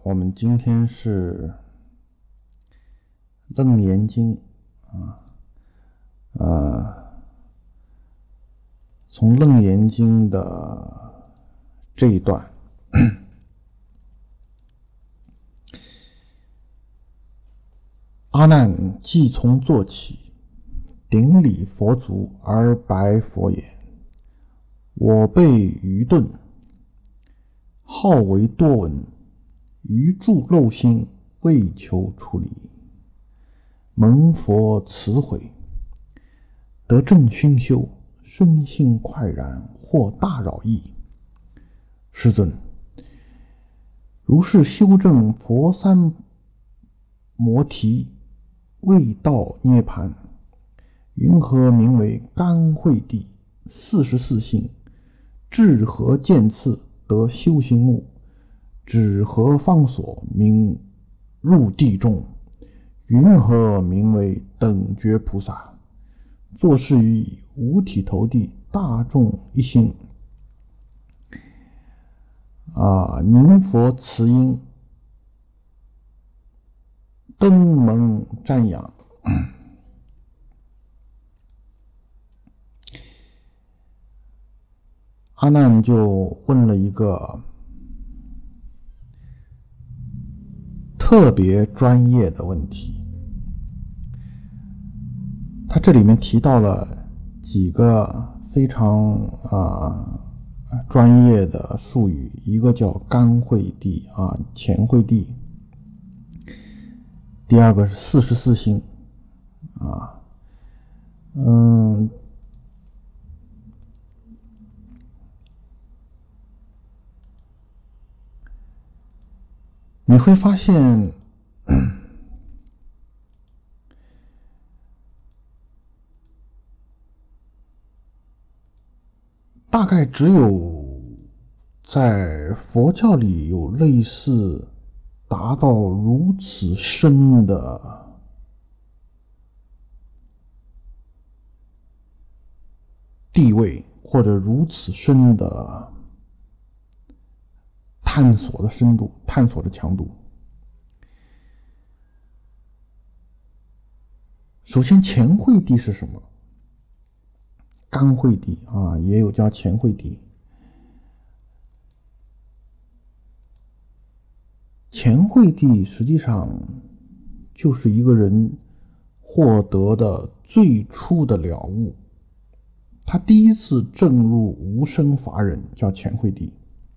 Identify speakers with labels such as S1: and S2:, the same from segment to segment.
S1: 我们今天是楞严经从楞严经的这一段阿难即从坐起，顶礼佛足而白佛言：我辈愚钝，好为多闻，愚著漏心，为求出离，蒙佛慈悔，得正熏修，身心快然，获大饶益。世尊，如是修正佛三摩提，未到涅盘，云何名为甘惠地？44性，至何见次得修行目？指何方所名入地中？云何名为等觉菩萨？作是于五体投地，大众一心。宁佛慈音，登蒙瞻仰。阿难就问了一个特别专业的问题。他这里面提到了几个非常专业的术语，一个叫甘惠地前惠地，第二个是44心你会发现大概只有在佛教里有类似达到如此深的地位，或者如此深的探索的深度，探索的强度。首先，前惠地是什么？甘惠地也有叫前惠地。前惠地实际上就是一个人获得的最初的了悟，他第一次证入无生法忍，叫前惠地。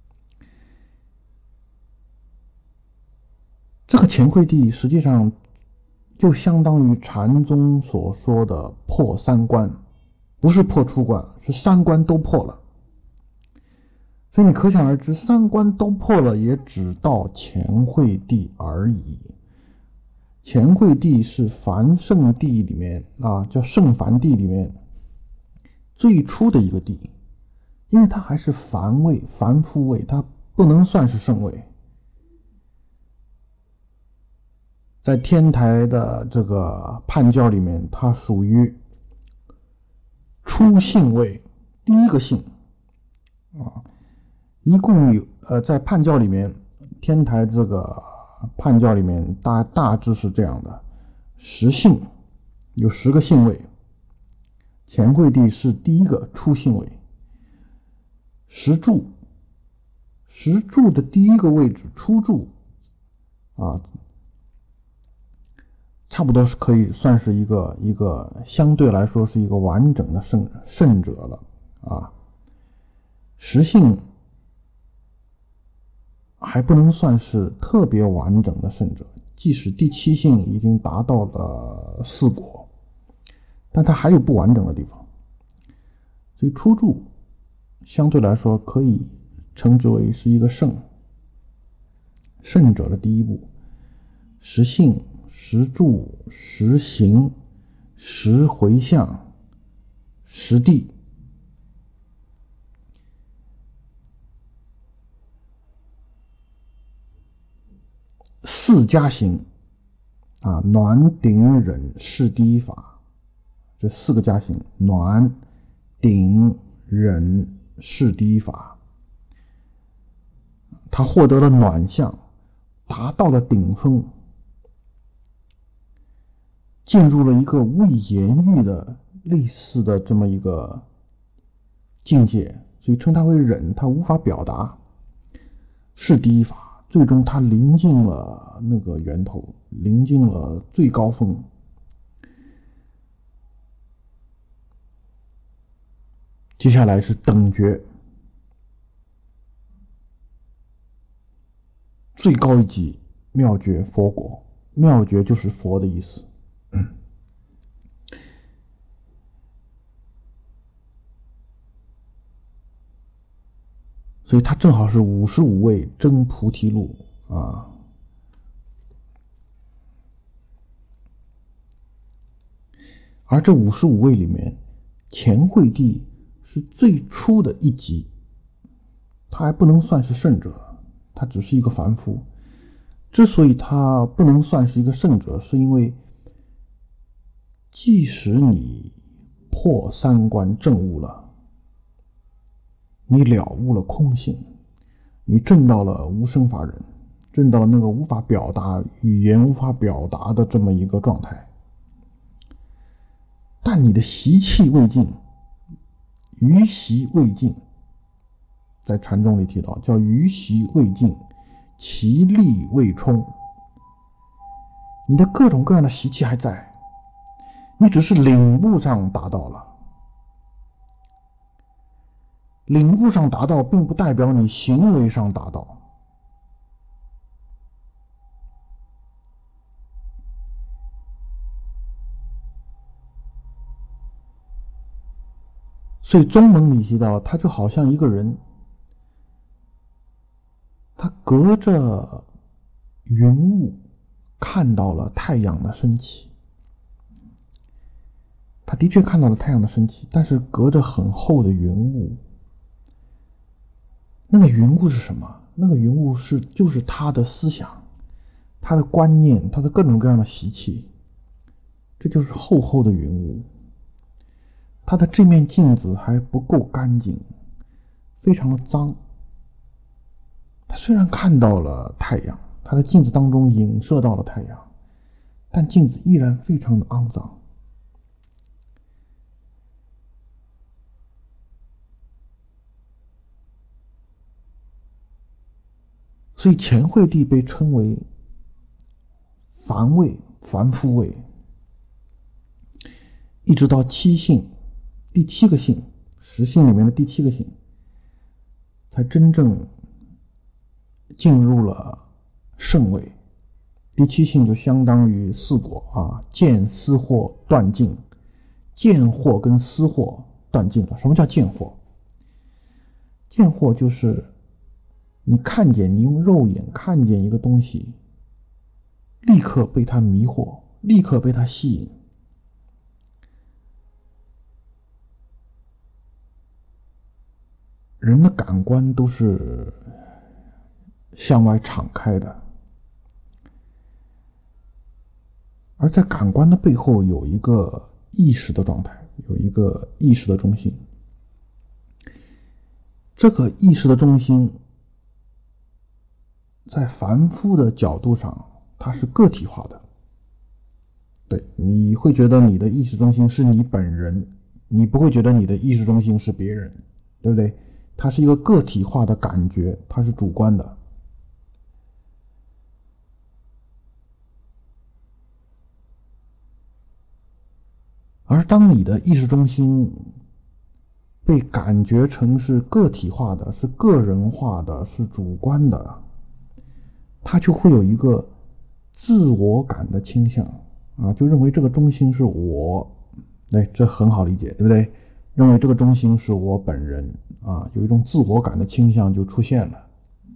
S1: 这个前惠地实际上就相当于禅宗所说的破三关，不是破出关，是三关都破了。所以你可想而知，三关都破了，也只到前惠地而已。前惠地是凡圣地里面叫圣凡地里面最初的一个地，因为它还是凡位、凡夫位，它不能算是圣位。在天台的这个判教里面，它属于初性位，第一个性一共有在判教里面，天台这个判教里面大致是这样的：10性，有10个性位，前惠地是第一个初性位。10住的第一个位置，初住差不多是可以算是一个相对来说是一个完整的圣者了10性还不能算是特别完整的圣者，即使第7性已经达到了4果，但它还有不完整的地方。所以初住相对来说可以称之为是一个圣者的第一步。10性、10住、10行、10回向、10地。4加行暖、顶、忍、是第一法，这4个加行，暖、顶、忍、是第一法。他获得了暖相， 达到了顶峰，进入了一个无以言喻的类似的这么一个境界，所以称它为忍，它无法表达，是第一法，最终它临近了那个源头，临近了最高峰。接下来是等觉，最高一级妙觉佛果，妙觉就是佛的意思。所以它正好是55位真菩提路啊。而这55位里面，前慧地是最初的一级，他还不能算是圣者，他只是一个凡夫。之所以他不能算是一个圣者，是因为即使你破三观证悟了，你了悟了空性，你证到了无生法忍，证到了那个无法表达、语言无法表达的这么一个状态，但你的习气未尽，余习未尽，在禅宗里提到叫余习未尽，其力未充。你的各种各样的习气还在，你只是领悟上达到了。领悟上达到并不代表你行为上达到。所以宗门里提到，他就好像一个人，他隔着云雾看到了太阳的升起。他的确看到了太阳的升起，但是隔着很厚的云雾。那个云雾是什么？那个云雾就是他的思想，他的观念，他的各种各样的习气，这就是厚厚的云雾。他的这面镜子还不够干净，非常的脏。他虽然看到了太阳，他的镜子当中映射到了太阳，但镜子依然非常的肮脏。所以前慧地被称为凡位、凡夫位，一直到七性，第7个性，10性里面的第7个性，才真正进入了圣位。第7性就相当于4果啊，见思惑断尽，见惑跟思惑断尽了。什么叫见惑？见惑就是你看见，你用肉眼看见一个东西，立刻被它迷惑，立刻被它吸引。人的感官都是向外敞开的，而在感官的背后有一个意识的状态，有一个意识的中心。这个意识的中心在凡夫的角度上，它是个体化的。对，你会觉得你的意识中心是你本人，你不会觉得你的意识中心是别人，对不对？它是一个个体化的感觉，它是主观的。而当你的意识中心被感觉成是个体化的，是个人化的，是主观的，它就会有一个自我感的倾向啊，就认为这个中心是我，对，这很好理解，对不对？认为这个中心是我本人啊，有一种自我感的倾向就出现了。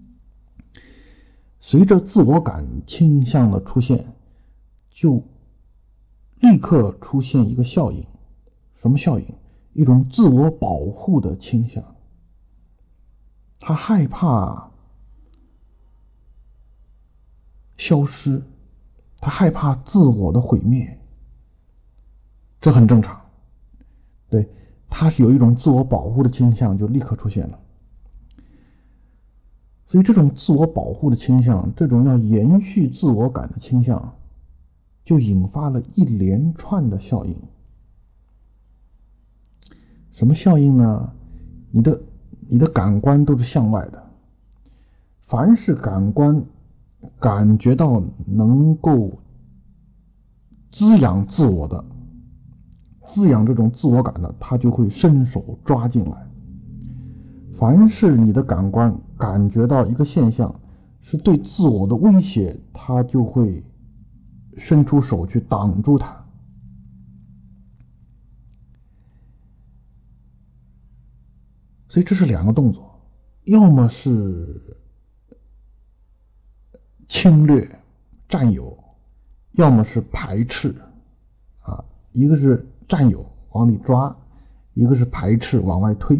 S1: 随着自我感倾向的出现，就立刻出现一个效应。什么效应？一种自我保护的倾向。他害怕消失，他害怕自我的毁灭，这很正常。对，他是有一种自我保护的倾向，就立刻出现了。 所以这种自我保护的倾向，这种要延续自我感的倾向，就引发了一连串的效应。什么效应呢？你的感官都是向外的，凡是感官感觉到能够滋养自我的，滋养这种自我感的，它就会伸手抓进来。凡是你的感官感觉到一个现象是对自我的威胁，它就会伸出手去挡住它。所以这是两个动作，要么是侵略占有，要么是排斥一个是占有往里抓，一个是排斥往外推。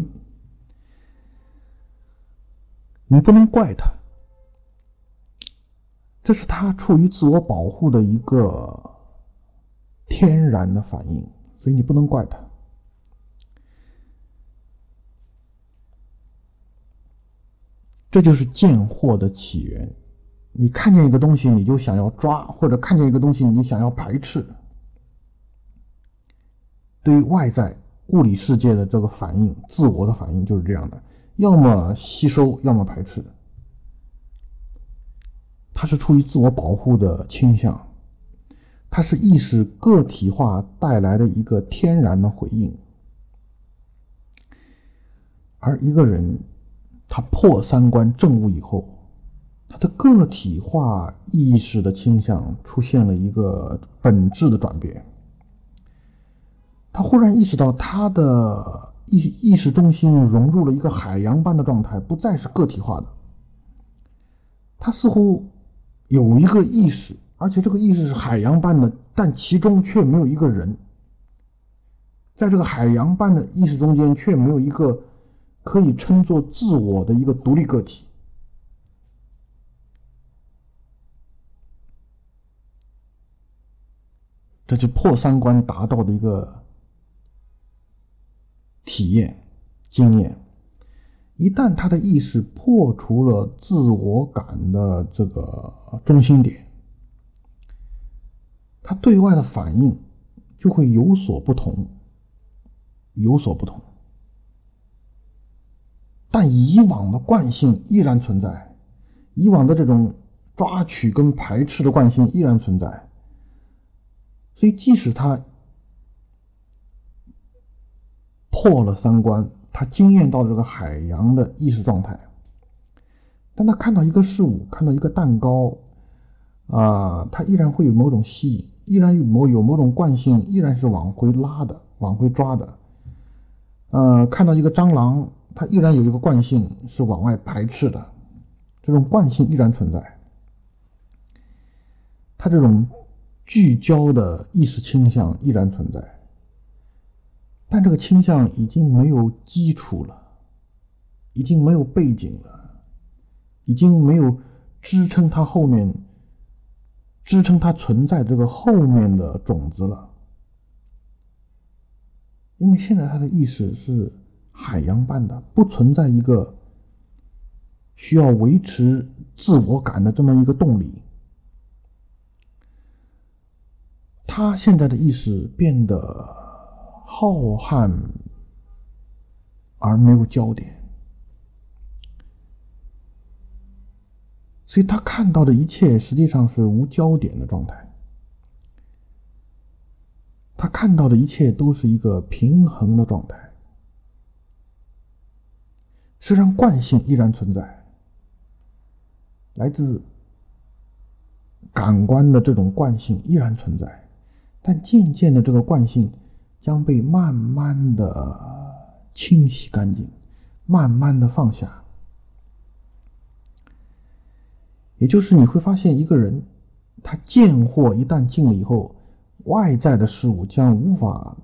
S1: 你不能怪他，这是他出于自我保护的一个天然的反应，所以你不能怪他。这就是贱货的起源。你看见一个东西你就想要抓，或者看见一个东西你想要排斥。对于外在物理世界的这个反应，自我的反应就是这样的，要么吸收，要么排斥。它是出于自我保护的倾向，它是意识个体化带来的一个天然的回应。而一个人他破三观证悟以后，他的个体化意识的倾向出现了一个本质的转变。他忽然意识到他的意识中心融入了一个海洋般的状态，不再是个体化的。他似乎有一个意识，而且这个意识是海洋般的，但其中却没有一个人。在这个海洋般的意识中间，却没有一个可以称作自我的一个独立个体。这是破三观达到的一个体验经验。一旦他的意识破除了自我感的这个中心点，他对外的反应就会有所不同，但以往的惯性依然存在，以往的这种抓取跟排斥的惯性依然存在。所以即使他破了三观，他经验到这个海洋的意识状态，但他看到一个事物，看到一个蛋糕他依然会有某种吸引，依然有某种惯性，依然是往回拉的，往回抓的。看到一个蟑螂，它依然有一个惯性是往外排斥的，这种惯性依然存在。它这种聚焦的意识倾向依然存在，但这个倾向已经没有基础了，已经没有背景了，已经没有支撑它存在这个后面的种子了。因为现在它的意识是海洋般的，不存在一个需要维持自我感的这么一个动力。他现在的意识变得浩瀚而没有焦点，所以他看到的一切实际上是无焦点的状态，他看到的一切都是一个平衡的状态。虽然惯性依然存在，来自感官的这种惯性依然存在，但渐渐的这个惯性将被慢慢的清洗干净，慢慢的放下。也就是你会发现一个人，他见货一旦尽了以后，外在的事物将无法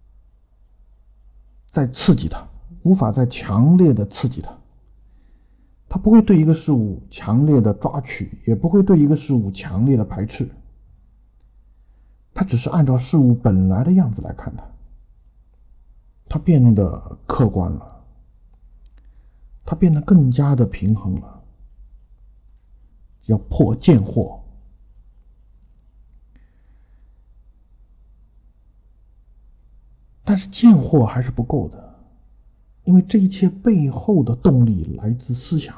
S1: 再刺激他，无法再强烈的刺激他。他不会对一个事物强烈的抓取，也不会对一个事物强烈的排斥，他只是按照事物本来的样子来看它。他变得客观了，他变得更加的平衡了， 要破见惑。但是见惑还是不够的，因为这一切背后的动力来自思想。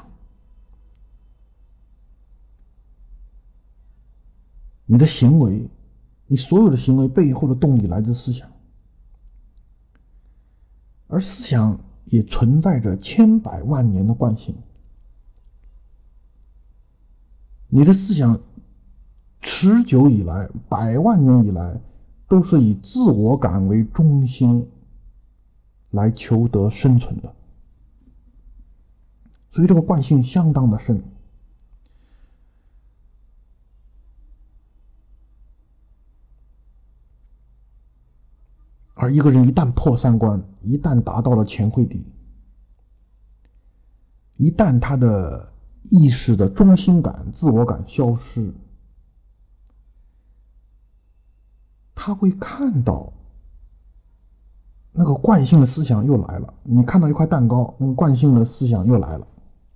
S1: 你的行为，你所有的行为背后的动力来自思想，而思想也存在着千百万年的惯性。你的思想持久以来，百万年以来，都是以自我感为中心来求得生存的，所以这个惯性相当的深。而一个人一旦破三观，一旦达到了乾慧底，一旦他的意识的中心感、自我感消失，他会看到那个惯性的思想又来了。你看到一块蛋糕，那个惯性的思想又来了，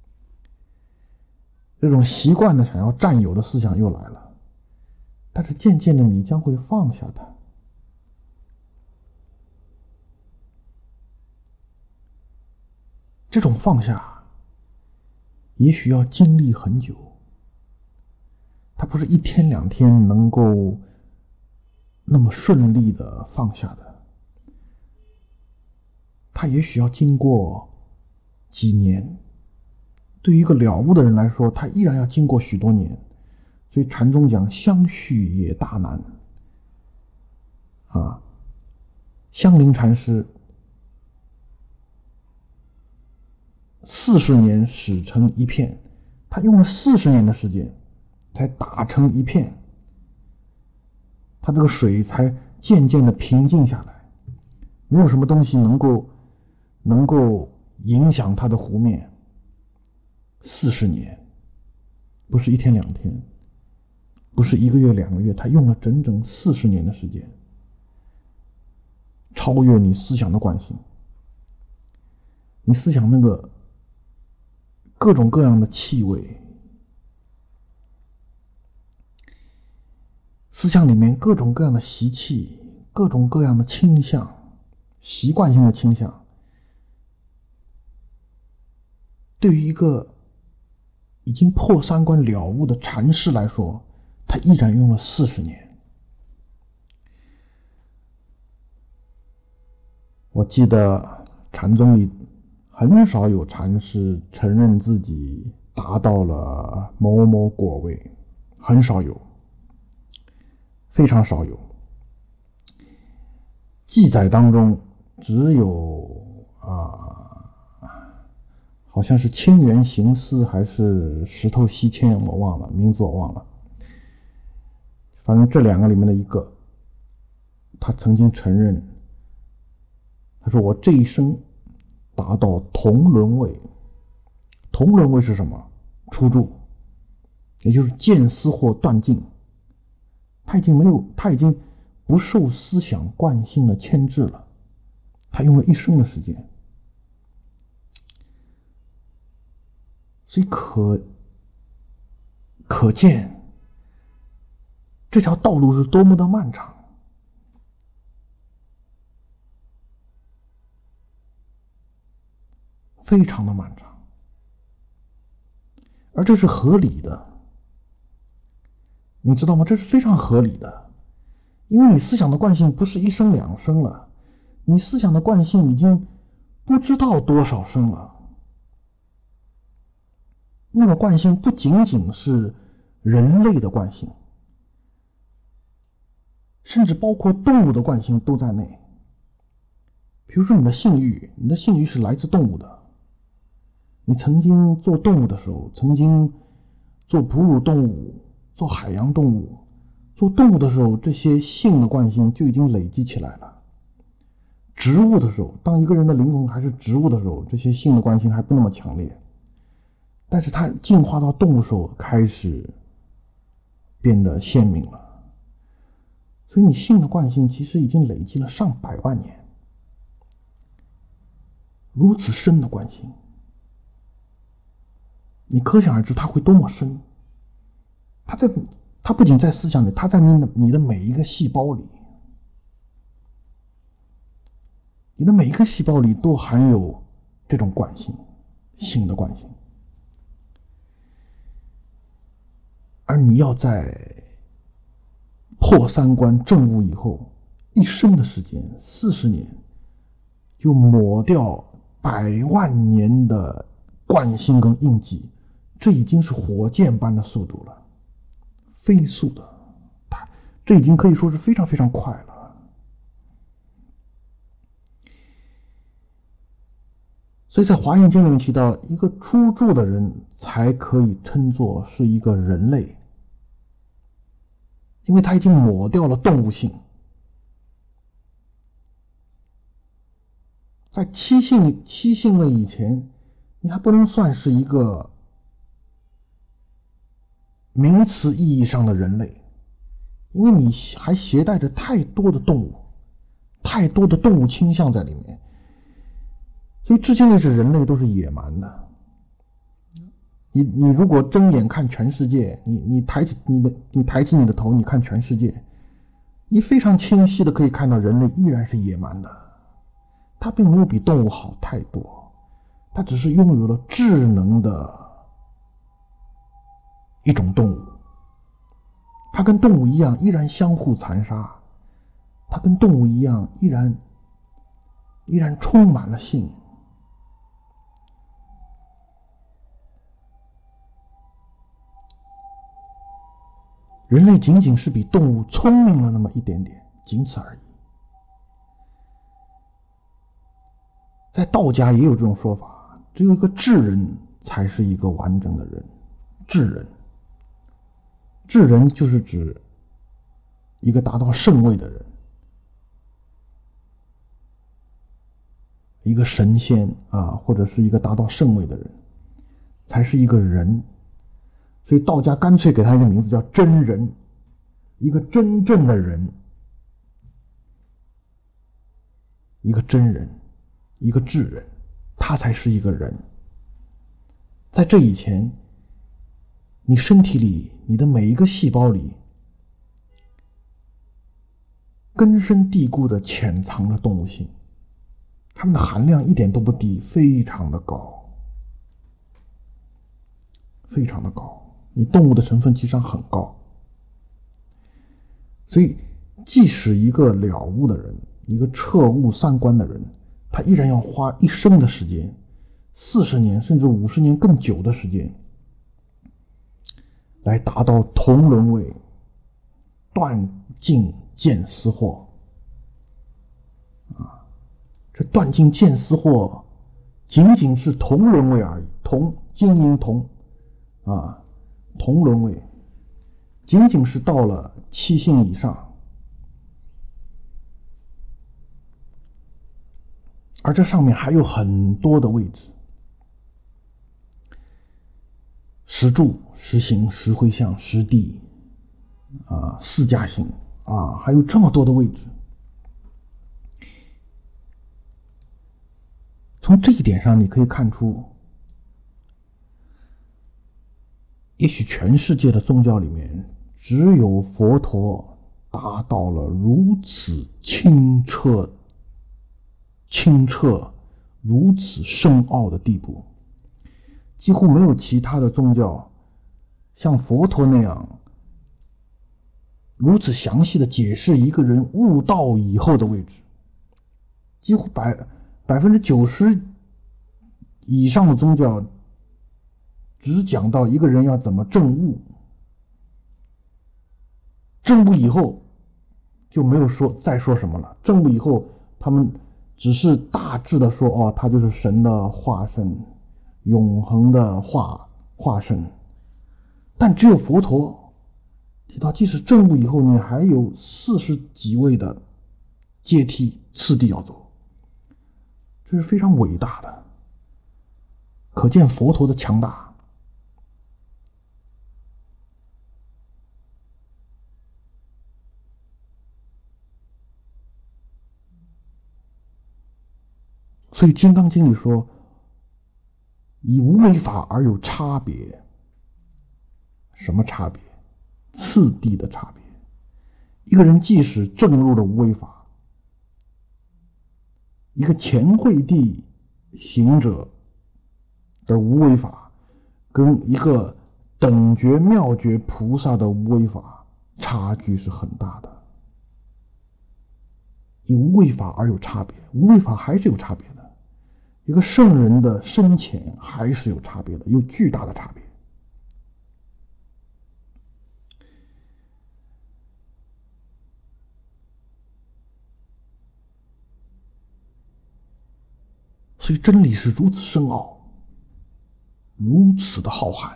S1: 这种习惯的想要占有的思想又来了，但是渐渐的你将会放下它。这种放下也许要经历很久，它不是一天两天能够那么顺利的放下的，它也许要经过几年，对于一个了悟的人来说，他依然要经过许多年。所以禅宗讲相续也大难香林禅师40年始成一片，他用了40年的时间才打成一片，他这个水才渐渐的平静下来，没有什么东西能够影响他的湖面。40年，不是一天两天，不是1个月2个月，他用了整整40年的时间，超越你思想的惯性。你思想那个各种各样的气味，思想里面各种各样的习气，各种各样的倾向，习惯性的倾向，对于一个已经破三观了悟的禅师来说，他依然用了40年。我记得禅宗里很少有禅师承认自己达到了某某果位，很少有，非常少有。记载当中只有好像是清源行思还是石头西迁，我忘了名字，我忘了。反正这2个里面的一个，他曾经承认，他说我这一生达到同伦位。同伦位是什么？初住，也就是见思惑断尽。他已经不受思想惯性的牵制了，他用了一生的时间。所以可见这条道路是多么的漫长，非常的漫长，而这是合理的，你知道吗？这是非常合理的，因为你思想的惯性不是1生2生了，你思想的惯性已经不知道多少生了。那个惯性不仅仅是人类的惯性，甚至包括动物的惯性都在内。比如说你的性欲是来自动物的，你曾经做动物的时候，曾经做哺乳动物，做海洋动物，做动物的时候，这些性的惯性就已经累积起来了。植物的时候，当一个人的灵魂还是植物的时候，这些性的惯性还不那么强烈，但是它进化到动物的时候开始变得鲜明了。所以你性的惯性其实已经累积了上百万年，如此深的惯性，你可想而知它会多么深。 它不仅在思想里，它在你的每一个细胞里，你的每一个细胞里都含有这种惯性，性的惯性。而你要在破三关证悟以后，一生的时间，40年，就抹掉100万年的惯性跟印记，这已经是火箭般的速度了，飞速的，这已经可以说是非常非常快了。所以在《华严经》里面提到，一个初住的人才可以称作是一个人类，因为他已经抹掉了动物性。在七性论以前，你还不能算是一个名词意义上的人类，因为你还携带着太多的动物倾向在里面。所以至今为止，人类都是野蛮的。你如果睁眼看全世界，你抬起你的头，你看全世界，你非常清晰的可以看到人类依然是野蛮的，它并没有比动物好太多，它只是拥有了智能的一种动物。它跟动物一样依然相互残杀，它跟动物一样依然充满了性。人类仅仅是比动物聪明了那么一点点，仅此而已。在道家也有这种说法，只有一个智人才是一个完整的人。智人就是指一个达到圣位的人，一个神仙或者是一个达到圣位的人，才是一个人。所以道家干脆给他一个名字叫真人，一个真正的人，一个真人，一个智人，他才是一个人。在这以前，你身体里，你的每一个细胞里，根深蒂固的潜藏着动物性，它们的含量一点都不低，非常的高，非常的高。你动物的成分其实上很高。所以即使一个了悟的人，一个彻悟三观的人，他依然要花一生的时间，40年甚至50年更久的时间，来达到同伦位，断尽见思惑。这断尽见思惑仅仅是同伦位而已，同金银同同伦位，仅仅是到了七性以上。而这上面还有很多的位置，十住、十行、十回向、十地四加行还有这么多的位置。从这一点上你可以看出，也许全世界的宗教里面，只有佛陀达到了如此清澈、如此深奥的地步，几乎没有其他的宗教像佛陀那样如此详细的解释一个人悟道以后的位置。几乎90%以上的宗教只讲到一个人要怎么证悟，证悟以后就没有再说什么了。证悟以后他们只是大致的说他就是神的化身，永恒的化身。但只有佛陀提到，即使证悟以后你还有40几位的阶梯次第要走，这是非常伟大的，可见佛陀的强大。所以《金刚经》里说，以无为法而有差别。什么差别？ 次第的差别。一个人即使证入了无为法，一个前慧地行者的无为法，跟一个等觉妙觉菩萨的无为法差距是很大的。以无为法而有差别，无为法还是有差别的。一个圣人的深浅还是有差别的，有巨大的差别。所以真理是如此深奥，如此的浩瀚。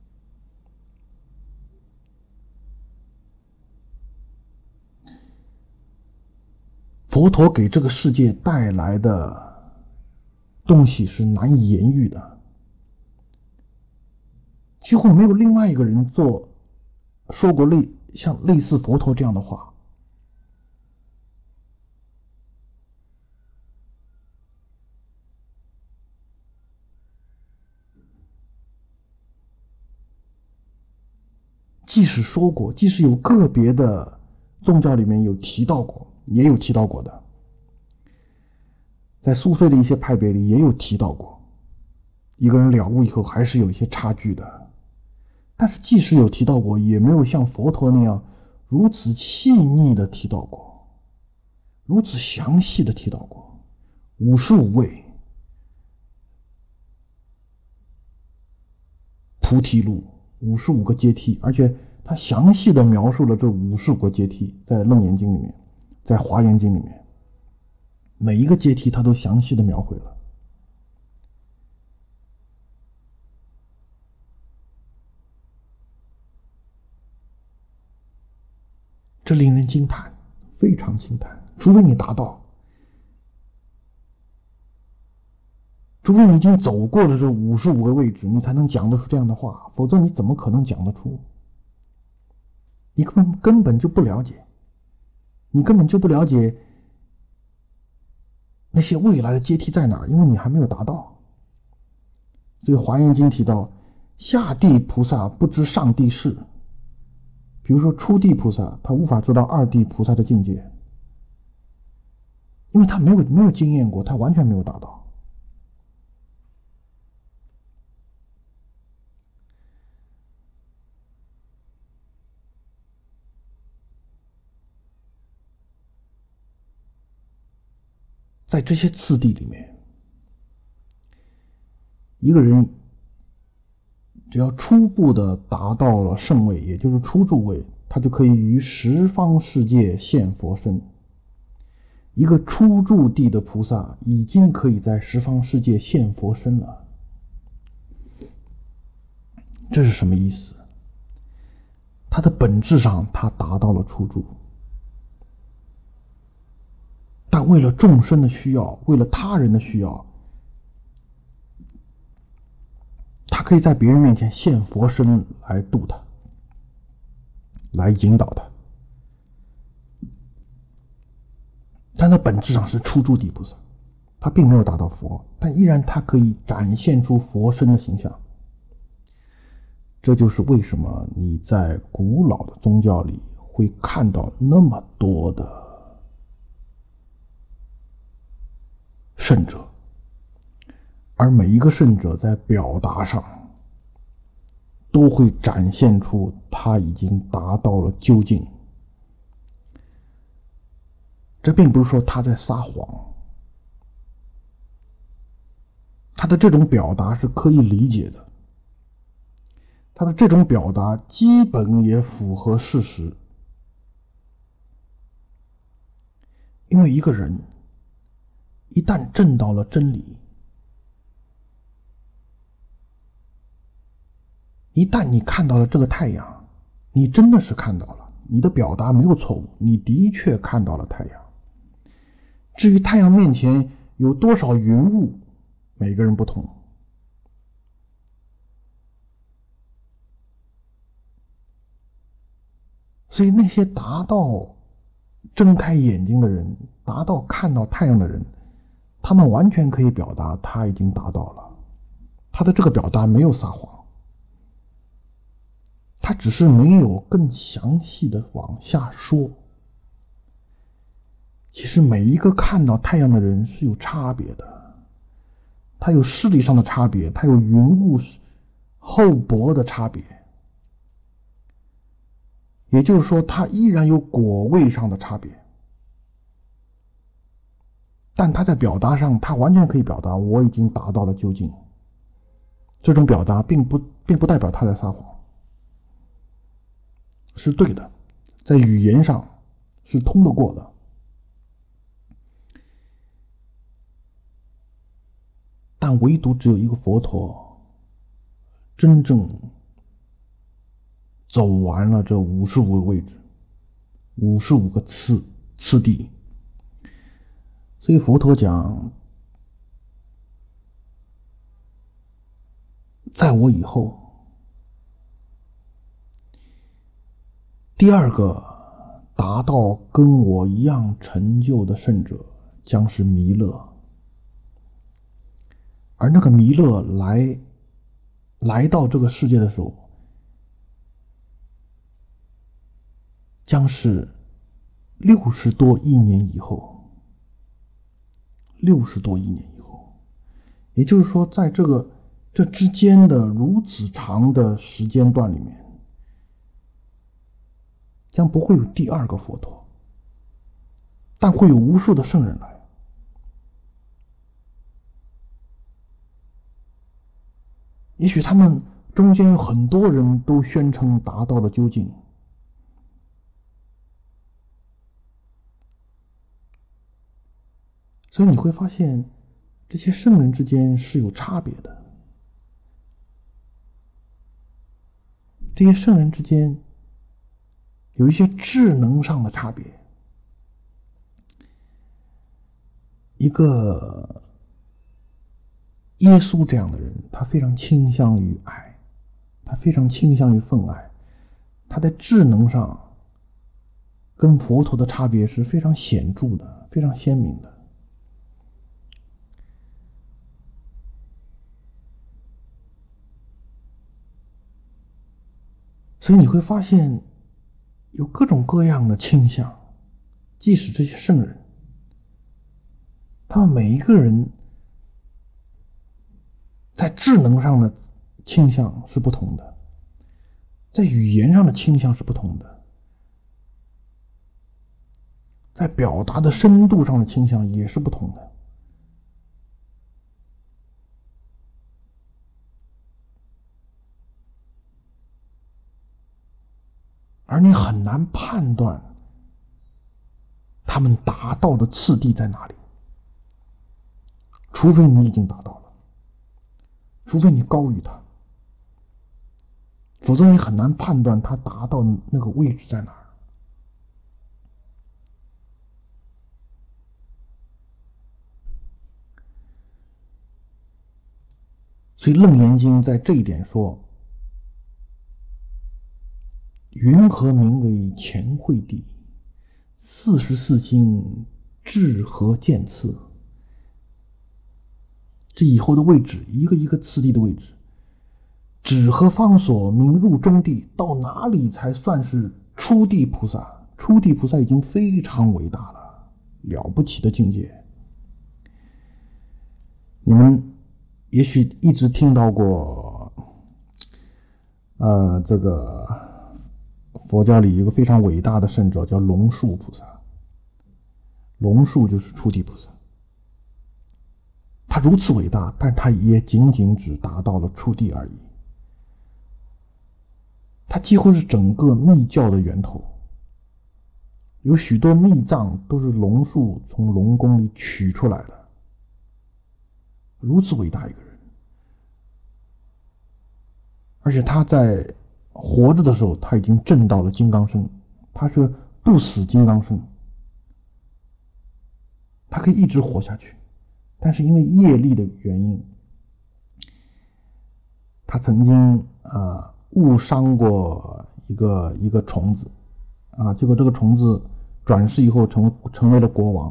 S1: 佛陀给这个世界带来的东西是难以言喻的，几乎没有另外一个人说过像类似佛陀这样的话。即使说过，即使有个别的宗教里面有提到过，也有提到过的，在苏菲的一些派别里也有提到过，一个人了悟以后还是有一些差距的。但是即使有提到过，也没有像佛陀那样如此细腻的提到过，如此详细的提到过。55位菩提路，55个阶梯，而且他详细的描述了这55个阶梯，在楞严经里面，在华严经里面，每一个阶梯他都详细的描绘了。这令人惊叹，非常惊叹。除非你达到，除非你已经走过了这55个位置，你才能讲得出这样的话，否则你怎么可能讲得出？你根本就不了解，你根本就不了解那些未来的阶梯在哪儿，因为你还没有达到。所以华严经提到，下地菩萨不知上地事。比如说初地菩萨，他无法知道二地菩萨的境界，因为他没有经验过，他完全没有达到。在这些次第里面，一个人只要初步的达到了圣位，也就是初住位，他就可以于十方世界现佛身。一个初住地的菩萨已经可以在十方世界现佛身了。这是什么意思？他的本质上他达到了初住，但为了众生的需要，为了他人的需要，他可以在别人面前现佛身来度他，来引导他。但他本质上是初住地菩萨，他并没有达到佛，但依然他可以展现出佛身的形象。这就是为什么你在古老的宗教里会看到那么多的圣者，而每一个圣者在表达上都会展现出他已经达到了究竟。这并不是说他在撒谎，他的这种表达是可以理解的，他的这种表达基本也符合事实。因为一个人一旦证到了真理，一旦你看到了这个太阳，你真的是看到了，你的表达没有错误，你的确看到了太阳。至于太阳面前有多少云雾，每个人不同。所以那些达到睁开眼睛的人，达到看到太阳的人，他们完全可以表达他已经达到了，他的这个表达没有撒谎， 他只是没有更详细的往下说。其实每一个看到太阳的人是有差别的，他有视力上的差别，他有云雾厚薄的差别，也就是说他依然有果位上的差别，但他在表达上他完全可以表达我已经达到了究竟。这种表达并不代表他在撒谎，是对的，在语言上是通得过的。但唯独只有一个佛陀真正走完了这55个位置，55个次第。所以佛陀讲，在我以后，第二个达到跟我一样成就的圣者将是弥勒。而那个弥勒来到这个世界的时候，将是60多亿年以后，60多亿年以后，也就是说，在这之间的如此长的时间段里面，将不会有第二个佛陀，但会有无数的圣人来。也许他们中间有很多人都宣称达到了究竟，所以你会发现这些圣人之间是有差别的，这些圣人之间有一些智能上的差别。一个耶稣这样的人，他非常倾向于爱，他非常倾向于奉爱，他在智能上跟佛陀的差别是非常显著的，非常鲜明的。所以你会发现有各种各样的倾向，即使这些圣人，他们每一个人在智能上的倾向是不同的，在语言上的倾向是不同的，在表达的深度上的倾向也是不同的。而你很难判断他们达到的次第在哪里，除非你已经达到了，除非你高于他，否则你很难判断他达到那个位置在哪儿。所以《楞严经》在这一点说，云何名为前慧地？44经至何见次？这以后的位置，一个一个次第的位置，指何方所名入中地？到哪里才算是初地菩萨？初地菩萨已经非常伟大了，了不起的境界。你们也许一直听到过，这个佛教里有一个非常伟大的圣者叫龙树菩萨，龙树就是初地菩萨。他如此伟大，但他也仅仅只达到了初地而已。他几乎是整个密教的源头，有许多密藏都是龙树从龙宫里取出来的。如此伟大一个人，而且他在活着的时候，他已经证到了金刚身，他是不死金刚身，他可以一直活下去。但是因为业力的原因，他曾经误伤过一个虫子结果这个虫子转世以后成为了国王。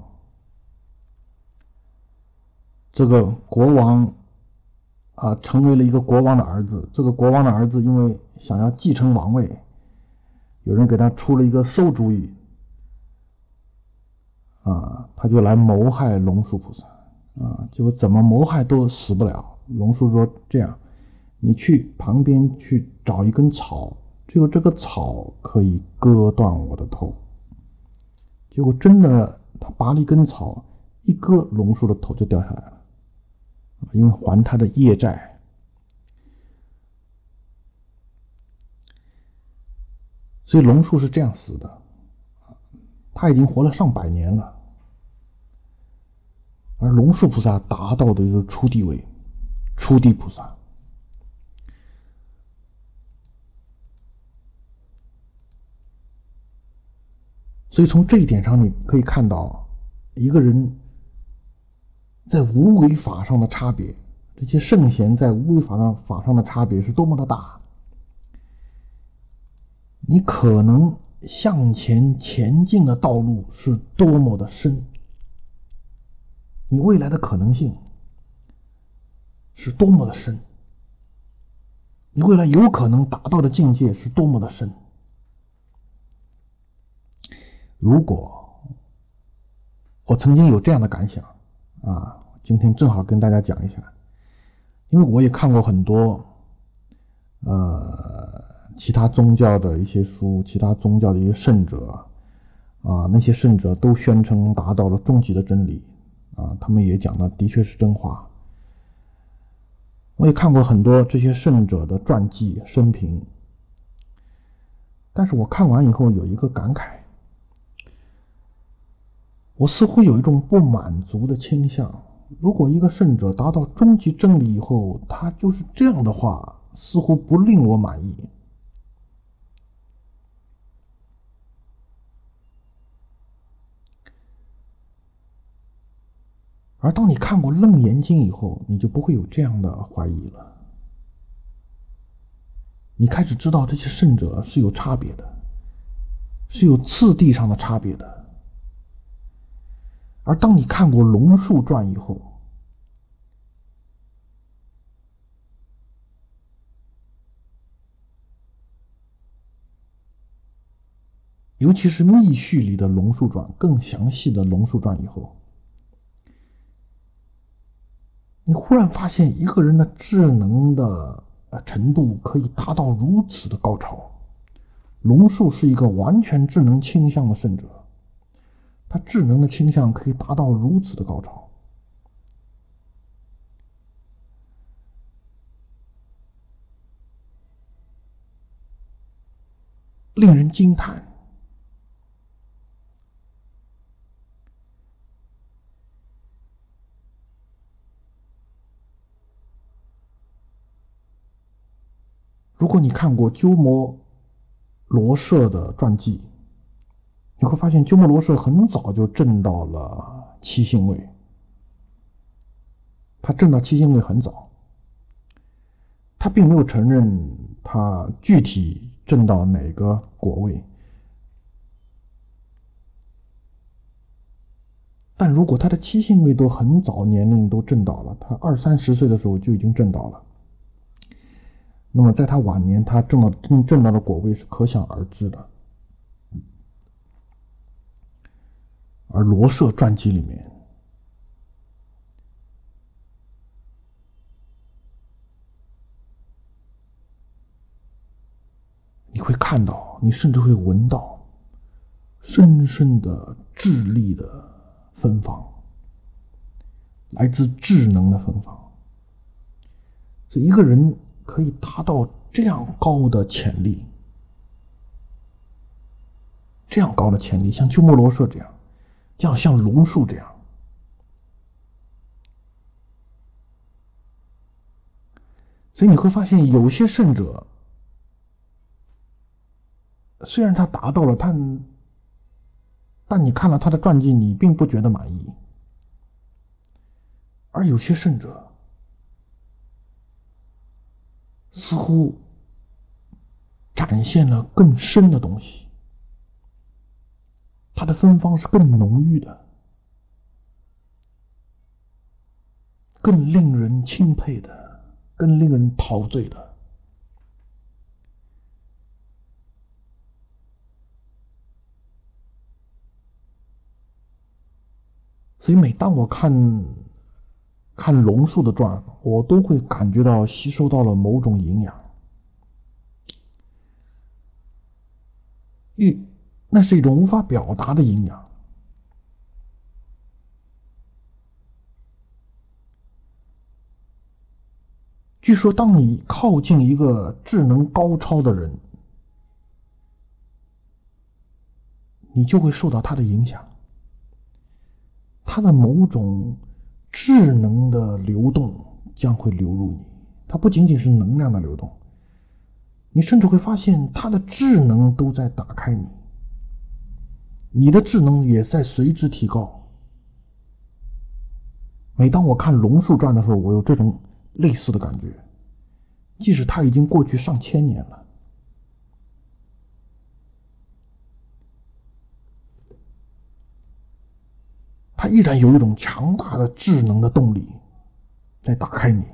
S1: 这个国王成为了一个国王的儿子，这个国王的儿子因为想要继承王位，有人给他出了一个馊主意他就来谋害龙树菩萨结果怎么谋害都死不了。龙树说这样，你去旁边去找一根草，只有这个草可以割断我的头。结果真的他拔了一根草，一割龙树的头就掉下来了，因为还他的业债。所以龙树是这样死的，他已经活了上百年了，而龙树菩萨达到的就是初地位，初地菩萨。所以从这一点上你可以看到，一个人在无为法上的差别，这些圣贤在无为法上的差别是多么的大。你可能向前进的道路是多么的深，你未来的可能性是多么的深，你未来有可能达到的境界是多么的深。如果我曾经有这样的感想今天正好跟大家讲一下，因为我也看过很多其他宗教的一些书，其他宗教的一些圣者那些圣者都宣称达到了终极的真理他们也讲的确是真话。我也看过很多这些圣者的传记生平，但是我看完以后有一个感慨，我似乎有一种不满足的倾向。如果一个圣者达到终极真理以后，他就是这样的话，似乎不令我满意。而当你看过《楞严经》以后，你就不会有这样的怀疑了。你开始知道这些圣者是有差别的，是有次第上的差别的。而当你看过《龙树传》以后，尤其是密续里的《龙树传》，更详细的《龙树传》以后，你忽然发现一个人的智能的程度可以达到如此的高潮。龙树是一个完全智能倾向的圣者，他智能的倾向可以达到如此的高潮。令人惊叹。如果你看过鸠摩罗什的传记，你会发现鸠摩罗什很早就证到了七星位，他证到七星位很早，他并没有承认他具体证到哪个果位，但如果他的七星位都很早年龄都证到了，他20-30岁的时候就已经证到了，那么在他晚年他证到的果位是可想而知的。而罗舍传记里面，你会看到，你甚至会闻到深深的智力的芬芳，来自智能的芬芳。所以一个人可以达到这样高的潜力，这样高的潜力，像鸠摩罗什这样，像龙树这样，所以你会发现有些圣者虽然他达到了，但你看了他的传记，你并不觉得满意。而有些圣者似乎展现了更深的东西，它的芬芳是更浓郁的，更令人钦佩的，更令人陶醉的。 所以每当我看龙树的传，我都会感觉到吸收到了某种营养，那是一种无法表达的营养。据说当你靠近一个智能高超的人，你就会受到他的影响，他的某种智能的流动将会流入你，它不仅仅是能量的流动，你甚至会发现他的智能都在打开你，你的智能也在随之提高。每当我看龙树传的时候，我有这种类似的感觉，即使它已经过去上千年了，它依然有一种强大的智能的动力在打开你。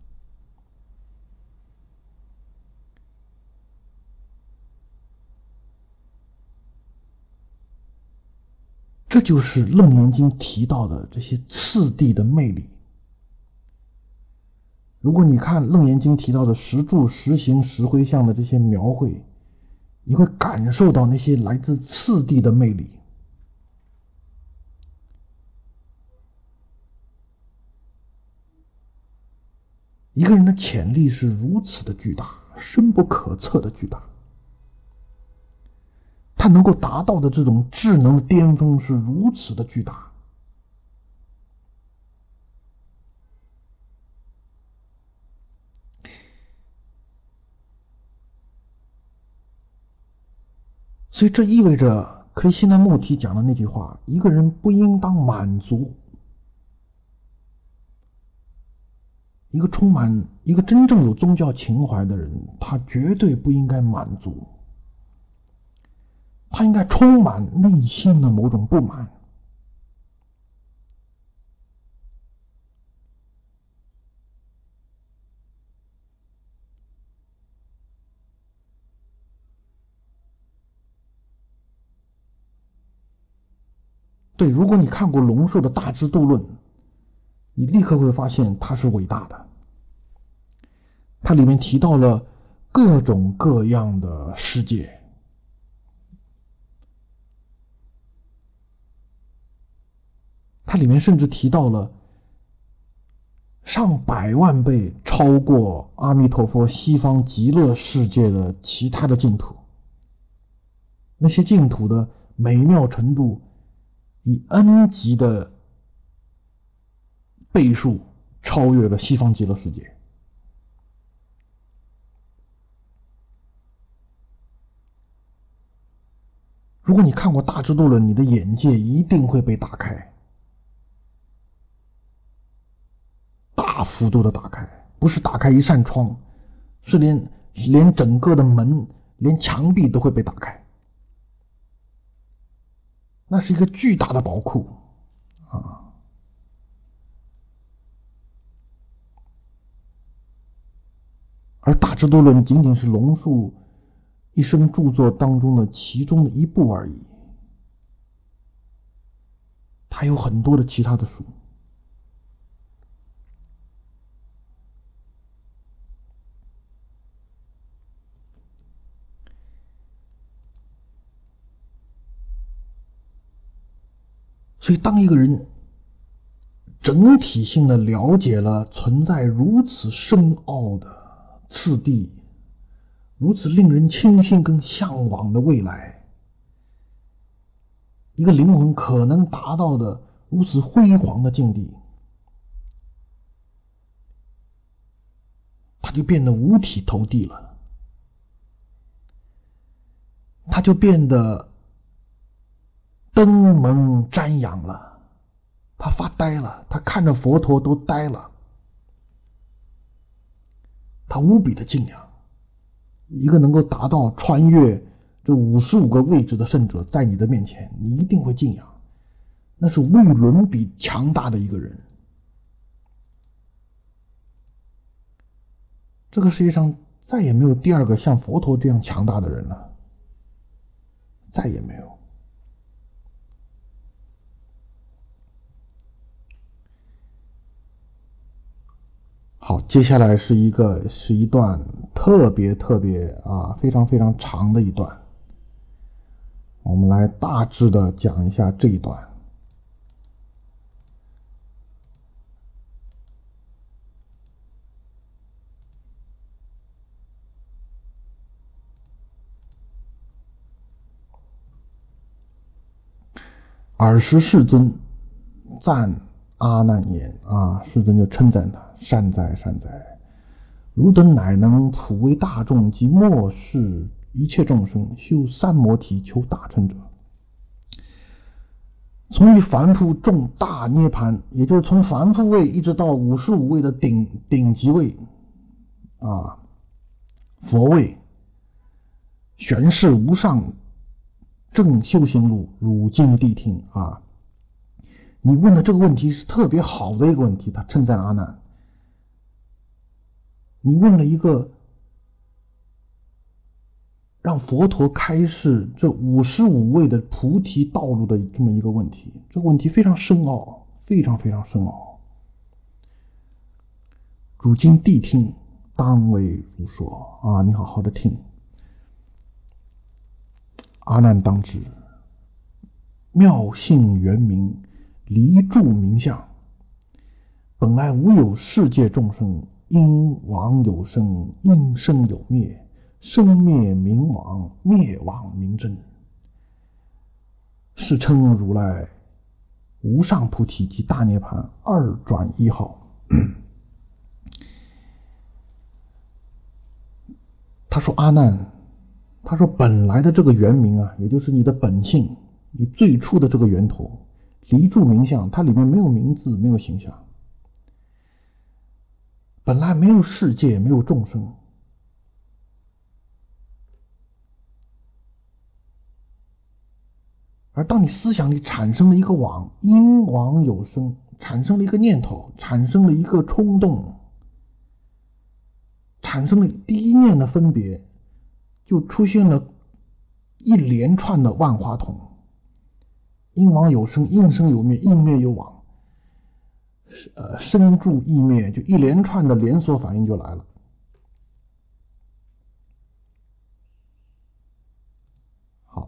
S1: 这就是《楞严经》提到的这些次第的魅力。如果你看《楞严经》提到的十住、十行、十回向的这些描绘，你会感受到那些来自次第的魅力。一个人的潜力是如此的巨大，深不可测的巨大。他能够达到的这种智能的巅峰是如此的巨大。所以这意味着克里希那穆提讲的那句话，一个人不应当满足。一个真正有宗教情怀的人，他绝对不应该满足，他应该充满内心的某种不满。对，如果你看过龙树的《大智度论》，你立刻会发现它是伟大的。它里面提到了各种各样的世界，它里面甚至提到了上百万倍超过阿弥陀佛西方极乐世界的其他的净土，那些净土的美妙程度以 N 级的倍数超越了西方极乐世界。如果你看过《大智度论》，你的眼界一定会被打开，大幅度的打开，不是打开一扇窗，是连整个的门，连墙壁都会被打开。那是一个巨大的宝库啊！而《大智度论》仅仅是龙树一生著作当中的其中的一部而已，他有很多的其他的书。所以当一个人整体性的了解了存在如此深奥的次第，如此令人倾心跟向往的未来，一个灵魂可能达到的如此辉煌的境地，他就变得五体投地了，他就变得登蒙瞻仰了，他发呆了，他看着佛陀都呆了，他无比的敬仰。一个能够达到穿越这55个位置的圣者在你的面前，你一定会敬仰，那是无与伦比强大的一个人。这个世界上再也没有第二个像佛陀这样强大的人了，再也没有。 好，接下来是一段特别非常非常长的一段，我们来大致的讲一下这一段。尔时世尊赞阿难言世尊就称赞他，善哉善哉，汝等乃能普为大众及末世一切众生修三摩提求大成者，从于凡夫种大涅盘，也就是从凡夫位一直到55位的顶级位佛位，玄世无上正修行路，汝今谛听你问的这个问题是特别好的一个问题，他称赞阿难。你问了一个让佛陀开示这55位的菩提道路的这么一个问题，这个问题非常深奥，非常非常深奥。汝今谛听，当为如说你好好的听。阿难当知，妙性圆明，离住名相，本来无有世界众生，因往有生，因生有灭，生灭名往，灭往名真，是称如来无上菩提及大涅盘二转一号。他说阿难，他说本来的这个原名也就是你的本性，你最初的这个源头，离住名相，它里面没有名字，没有形象，本来没有世界，没有众生。而当你思想里产生了一个往，因往有生，产生了一个念头，产生了一个冲动，产生了第一念的分别，就出现了一连串的万花筒，因往有生，应生有灭，应灭有往，生住异灭，就一连串的连锁反应就来了。好，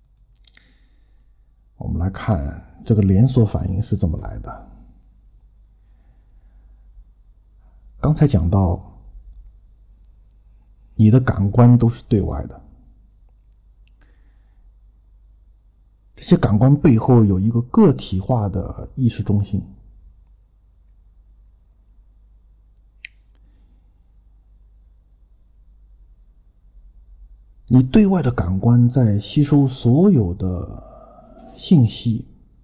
S1: 我们来看这个连锁反应是怎么来的。刚才讲到你的感官都是对外的，这些感官背后有一个个体化的意识中心。你对外的感官在吸收所有的信息，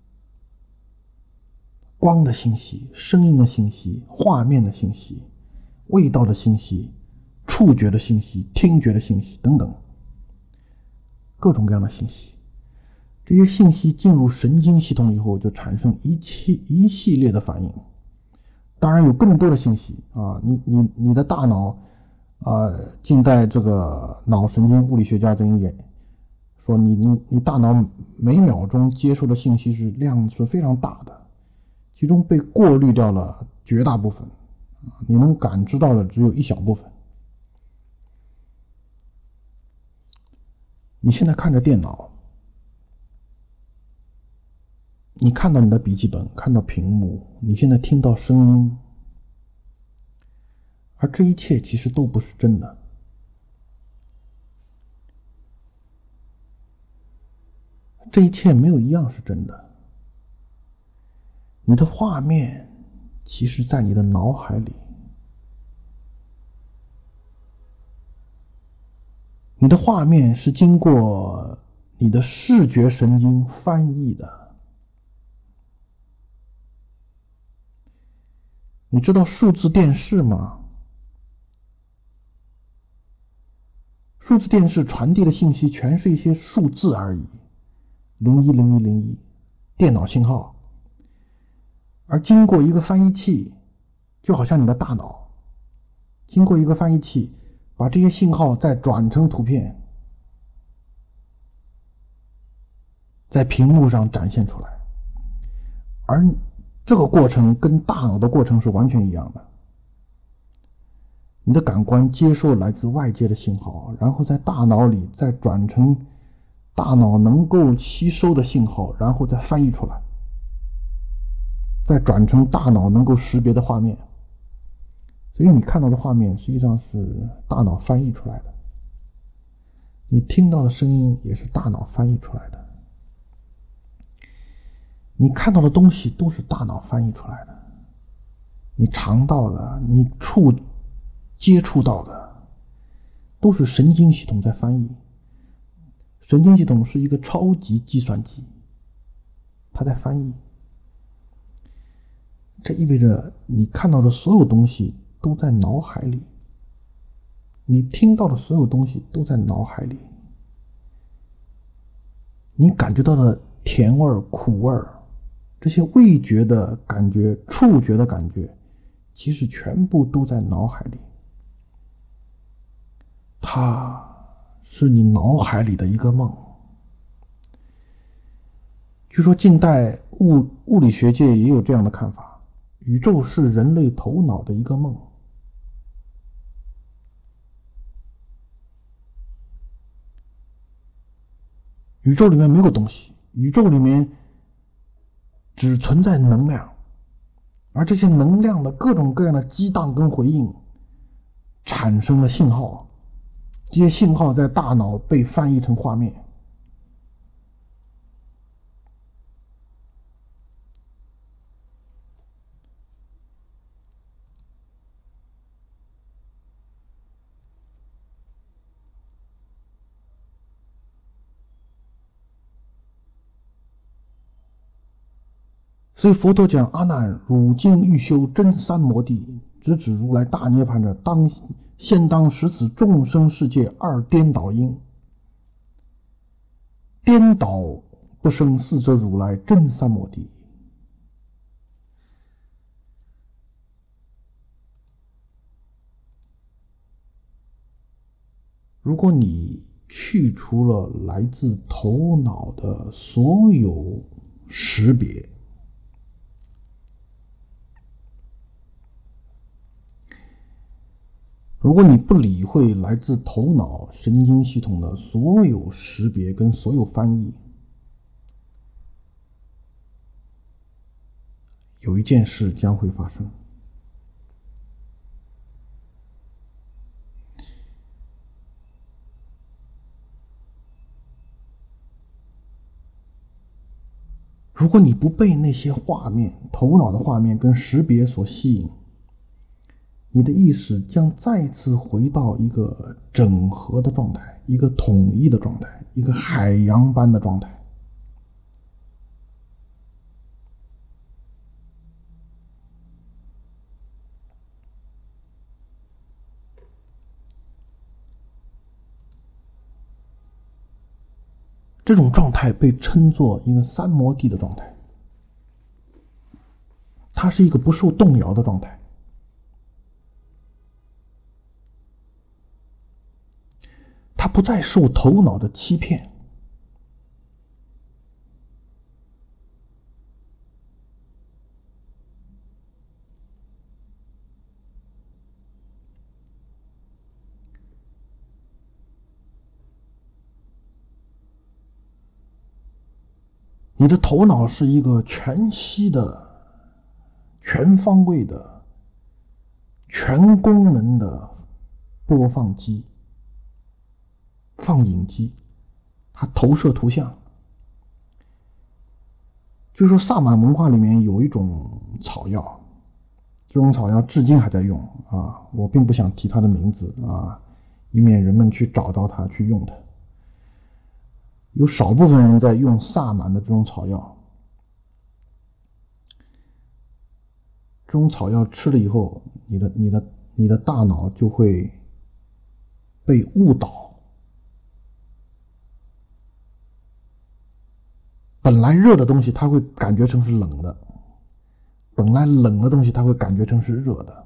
S1: 光的信息、声音的信息、画面的信息、味道的信息、触觉的信息、听觉的信息等等，各种各样的信息。这些信息进入神经系统以后，就产生一系列的反应。当然有更多的信息你的大脑近代这个脑神经物理学家曾经说你大脑每秒钟接受的信息量是非常大的，其中被过滤掉了绝大部分，你能感知到的只有一小部分。你现在看着电脑，你看到你的笔记本，看到屏幕，你现在听到声音，而这一切其实都不是真的。这一切没有一样是真的。你的画面其实在你的脑海里，你的画面是经过你的视觉神经翻译的。你知道数字电视吗？数字电视传递的信息全是一些数字而已，010101电脑信号，而经过一个翻译器，就好像你的大脑经过一个翻译器，把这些信号再转成图片，在屏幕上展现出来，而这个过程跟大脑的过程是完全一样的。 你的感官接受来自外界的信号，然后在大脑里再转成大脑能够吸收的信号，然后再翻译出来，再转成大脑能够识别的画面。所以你看到的画面实际上是大脑翻译出来的，你听到的声音也是大脑翻译出来的，你看到的东西都是大脑翻译出来的，你尝到的，你接触到的，都是神经系统在翻译。神经系统是一个超级计算机，它在翻译。这意味着你看到的所有东西都在脑海里，你听到的所有东西都在脑海里，你感觉到的甜味、苦味，这些味觉的感觉、触觉的感觉，其实全部都在脑海里。它是你脑海里的一个梦。据说近代物理学界也有这样的看法，宇宙是人类头脑的一个梦。宇宙里面没有东西，宇宙里面只存在能量，而这些能量的各种各样的激荡跟回应产生了信号，这些信号在大脑被翻译成画面。所以佛陀讲阿难，汝今欲修真三摩地，直指如来大涅槃者，现当使此众生世界二颠倒因，颠倒不生四者如来真三摩地。如果你去除了来自头脑的所有识别，如果你不理会来自头脑神经系统的所有识别跟所有翻译，有一件事将会发生。如果你不被那些画面、头脑的画面跟识别所吸引，你的意识将再次回到一个整合的状态，一个统一的状态，一个海洋般的状态。这种状态被称作一个三摩地的状态，它是一个不受动摇的状态。它不再受头脑的欺骗，你的头脑是一个全息的、全方位的、全功能的播放机、放映机，它投射图像。据说萨满文化里面有一种草药，这种草药至今还在用啊，我并不想提它的名字啊，以免人们去找到它去用它。有少部分人在用萨满的这种草药，这种草药吃了以后，你的大脑就会被误导，本来热的东西它会感觉成是冷的，本来冷的东西它会感觉成是热的，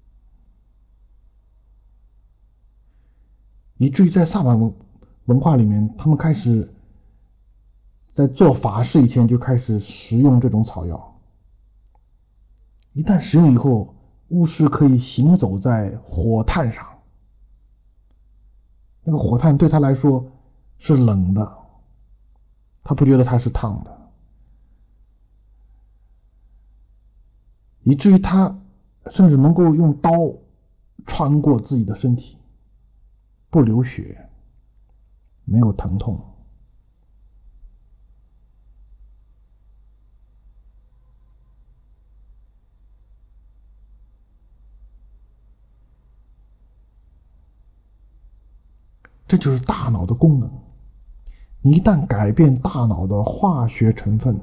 S1: 以至于在萨满文化里面，他们开始在做法事以前就开始食用这种草药。一旦食用以后， 巫师可以行走在火炭上，那个火炭对他来说是冷的，他不觉得它是烫的，以至于他甚至能够用刀穿过自己的身体，不流血，没有疼痛。这就是大脑的功能。你一旦改变大脑的化学成分，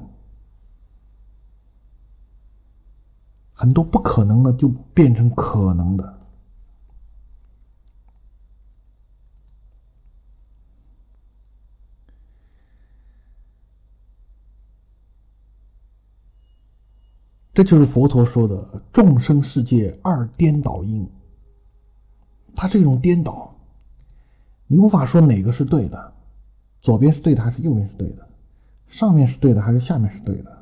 S1: 很多不可能的就变成可能的。这就是佛陀说的众生世界二颠倒因。它是一种颠倒，你无法说哪个是对的，左边是对的还是右边是对的，上面是对的还是下面是对的，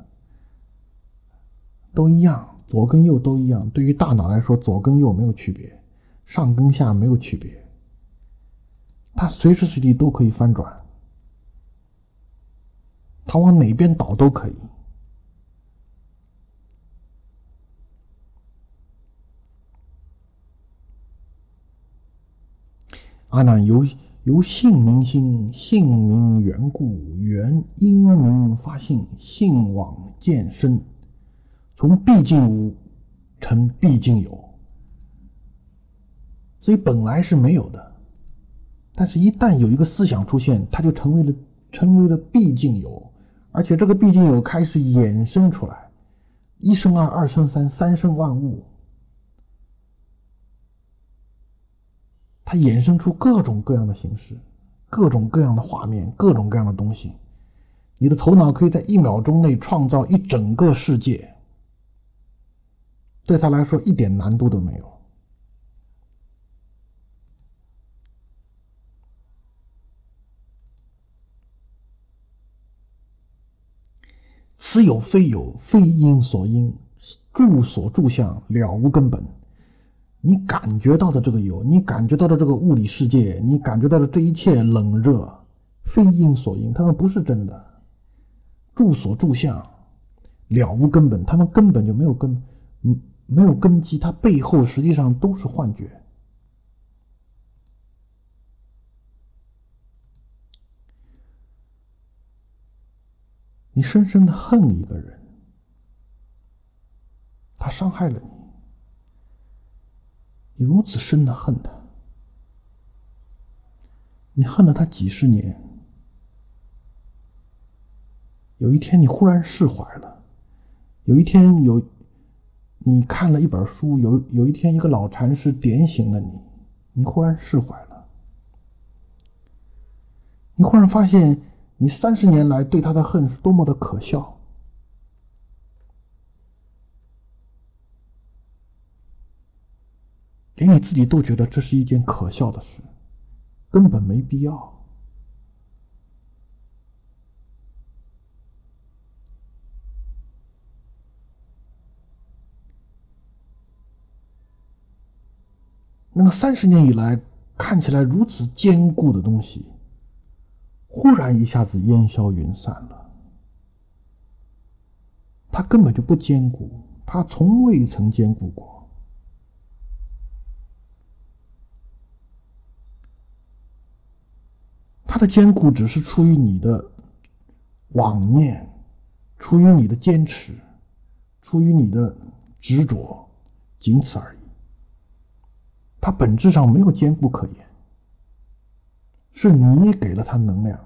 S1: 都一样，左跟右都一样。对于大脑来说，左跟右没有区别，上跟下没有区别，它随时随地都可以翻转，它往哪边倒都可以。阿难，由性明心，性明缘故，缘因明发性，性往见身，从毕竟无成毕竟有。所以本来是没有的，但是一旦有一个思想出现，它就成为了毕竟有，而且这个毕竟有开始衍生出来，一生二，二生三，三生万物。它衍生出各种各样的形式，各种各样的画面，各种各样的东西。你的头脑可以在1秒钟内创造一整个世界，对他来说一点难度都没有。此有非有，非因所因，住所住相，了无根本。你感觉到的这个有，你感觉到的这个物理世界，你感觉到的这一切冷热，非因所因，它们不是真的。住所住相，了无根本，它们根本就没有根基，它背后实际上都是幻觉。你深深的恨一个人，他伤害了你，你如此深的恨他，你恨了他几十年，有一天你忽然释怀了，有一天你看了一本书，有一天一个老禅师点醒了你，你忽然释怀了，你忽然发现你30年来对他的恨是多么的可笑。连你自己都觉得这是一件可笑的事，根本没必要。那个30年以来看起来如此坚固的东西，忽然一下子烟消云散了。它根本就不坚固，它从未曾坚固过。它的坚固只是出于你的妄念，出于你的坚持，出于你的执着，仅此而已。它本质上没有坚固可言，是你给了它能量。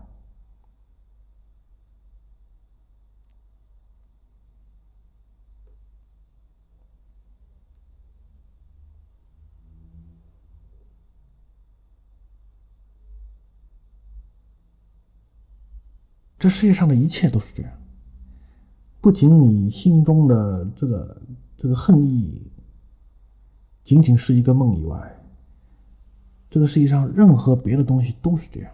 S1: 这世界上的一切都是这样，不仅你心中的这个恨意仅仅是一个梦以外，这个世界上任何别的东西都是这样。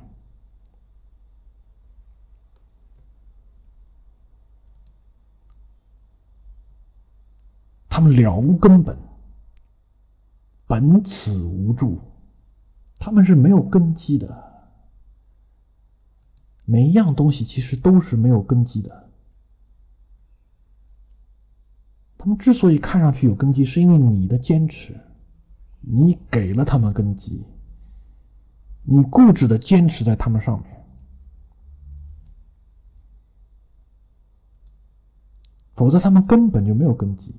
S1: 他们了无根本， 本此无助，他们是没有根基的。每一样东西其实都是没有根基的。他们之所以看上去有根基，是因为你的坚持，你给了他们根基，你固执的坚持在他们上面，否则他们根本就没有根基。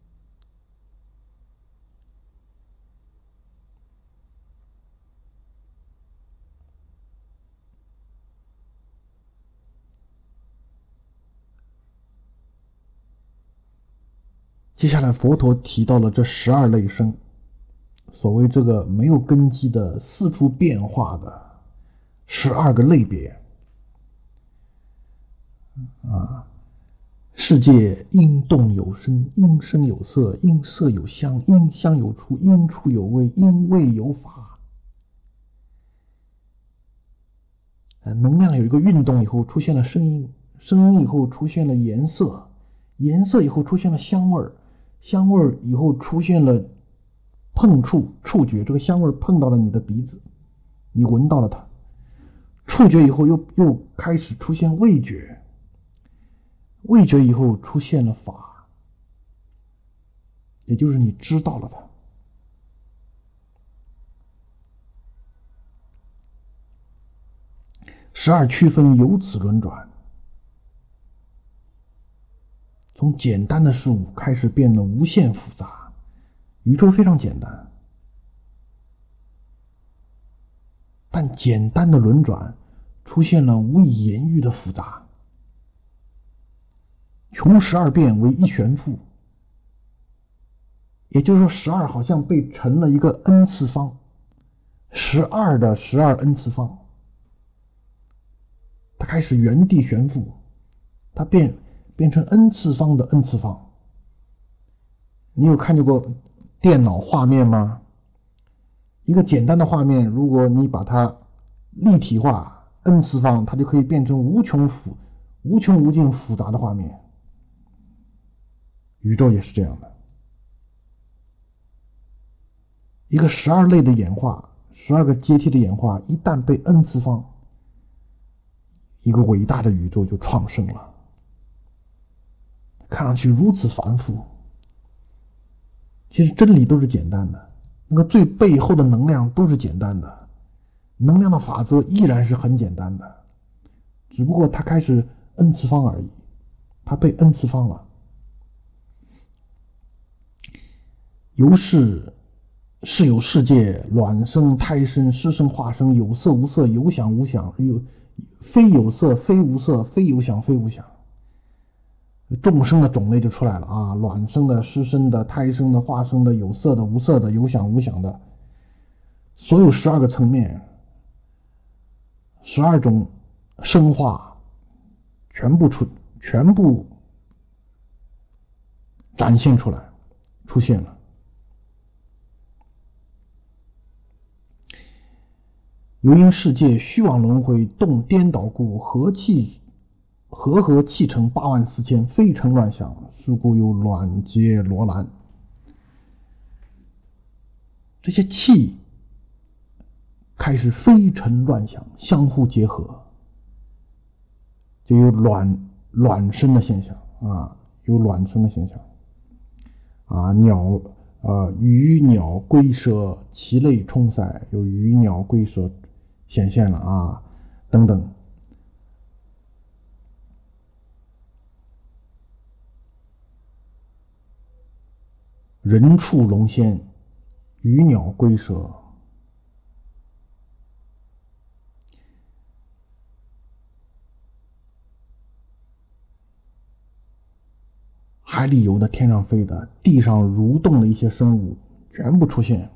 S1: 接下来佛陀提到了这12类生，所谓这个没有根基的四处变化的12个类别世界因动有声，因声有色，因色有香，因香有触，因触有味，因味有法。能量有一个运动以后出现了声音，声音以后出现了颜色，颜色以后出现了香味，香味以后出现了碰触，触觉，这个香味碰到了你的鼻子，你闻到了它。触觉以后又开始出现味觉，味觉以后出现了法，也就是你知道了它。12区分由此轮转，从简单的事物开始变得无限复杂。宇宙非常简单，但简单的轮转出现了无以言喻的复杂。穷12变为一旋复，也就是说12好像被乘了一个 n 次方，12的12 n 次方，它开始原地旋复，它变成 n 次方的 n 次方。你有看见过电脑画面吗？一个简单的画面，如果你把它立体化 n 次方，它就可以变成无穷无尽复杂的画面。宇宙也是这样的，一个12类的演化，12个阶梯的演化，一旦被 n 次方，一个伟大的宇宙就创生了。看上去如此繁复，其实真理都是简单的，那个最背后的能量都是简单的，能量的法则依然是很简单的，只不过它开始 n 次方而已，它被 n 次方了。由是有世界，卵生、胎生、湿生、化生，有色无色，有想无想，非有色非无色，非有想非无想。众生的种类就出来了啊，卵生的、湿生的、胎生的、化生的，有色的、无色的，有想无想的，所有12个层面，12种生化全部展现出来，出现了。由因世界虚妄轮回动颠倒故，和气成84000，非成乱想，是故有卵结罗兰。这些气开始非成乱想，相互结合，就有卵生的现象啊，有卵生的现象啊，鱼鸟龟蛇其类冲塞，有鱼鸟龟蛇显现了啊，等等。人畜龙仙，鱼鸟龟蛇，海里游的、天上飞的、地上蠕动的一些生物全部出现。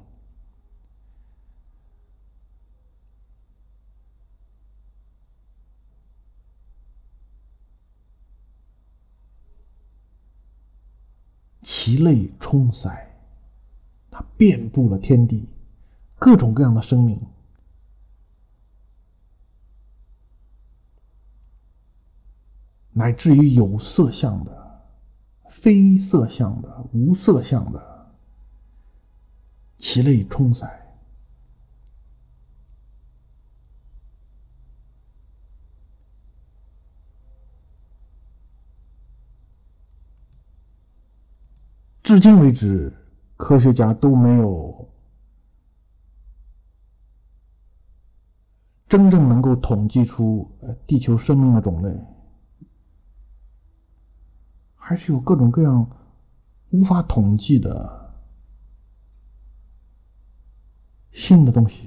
S1: 其类冲塞，它遍布了天地，各种各样的生命，乃至于有色相的、非色相的、无色相的， 其类充塞。至今为止，科学家都没有真正能够统计出地球生命的种类，还是有各种各样无法统计的新的东西，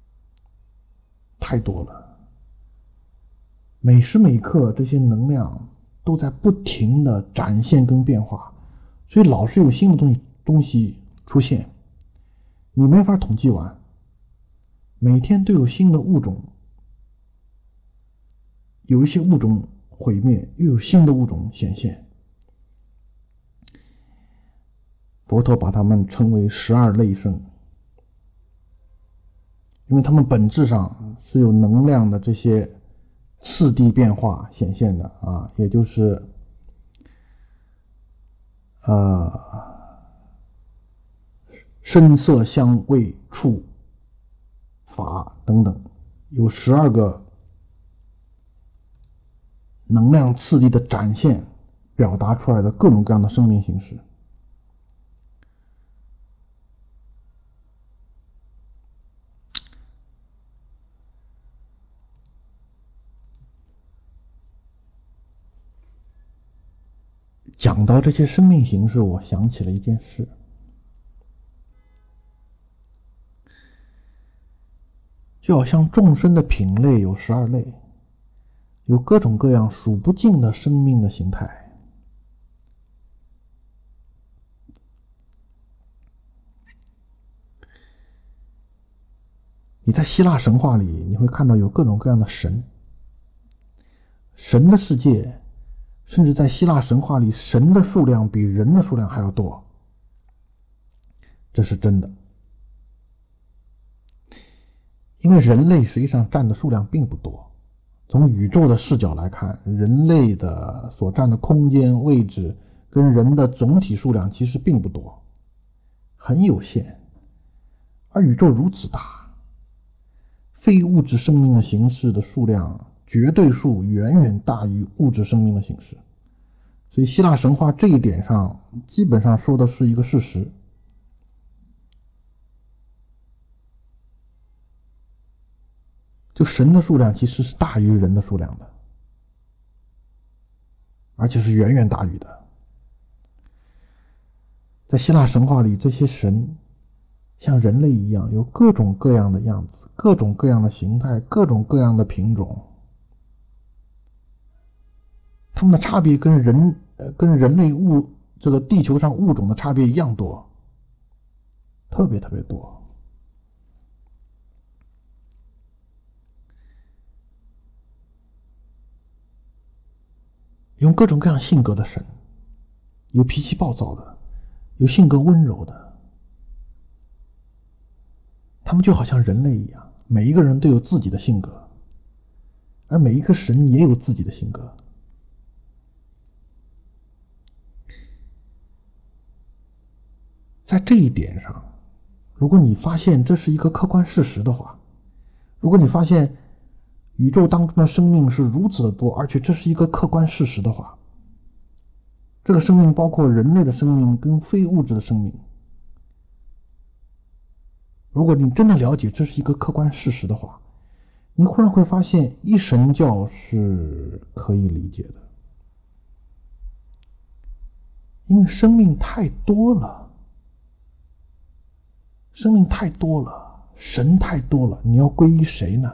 S1: 太多了。每时每刻这些能量都在不停的展现跟变化，所以老是有新的东西出现，你没法统计完。每天都有新的物种，有一些物种毁灭，又有新的物种显现。佛陀把它们称为12类生，因为它们本质上是有能量的这些次第变化显现的啊，也就是声色香味触法等等，有12个能量次第的展现表达出来的各种各样的生命形式。讲到这些生命形式，我想起了一件事，就好像众生的品类有12类，有各种各样数不尽的生命的形态。你在希腊神话里，你会看到有各种各样的神，神的世界，甚至在希腊神话里，神的数量比人的数量还要多，这是真的。因为人类实际上占的数量并不多，从宇宙的视角来看，人类的所占的空间位置跟人的总体数量其实并不多，很有限。而宇宙如此大，非物质生命的形式的数量绝对数远远大于物质生命的形式，所以希腊神话这一点上基本上说的是一个事实。就神的数量其实是大于人的数量的，而且是远远大于的。在希腊神话里，这些神像人类一样，有各种各样的样子，各种各样的形态，各种各样的品种。他们的差别跟人类这个地球上物种的差别一样多，特别特别多。有各种各样性格的神，有脾气暴躁的，有性格温柔的。他们就好像人类一样，每一个人都有自己的性格，而每一个神也有自己的性格。在这一点上，如果你发现这是一个客观事实的话，如果你发现宇宙当中的生命是如此的多，而且这是一个客观事实的话，这个生命包括人类的生命跟非物质的生命。如果你真的了解这是一个客观事实的话，你忽然会发现一神教是可以理解的，因为生命太多了，生命太多了，神太多了，你要归于谁呢？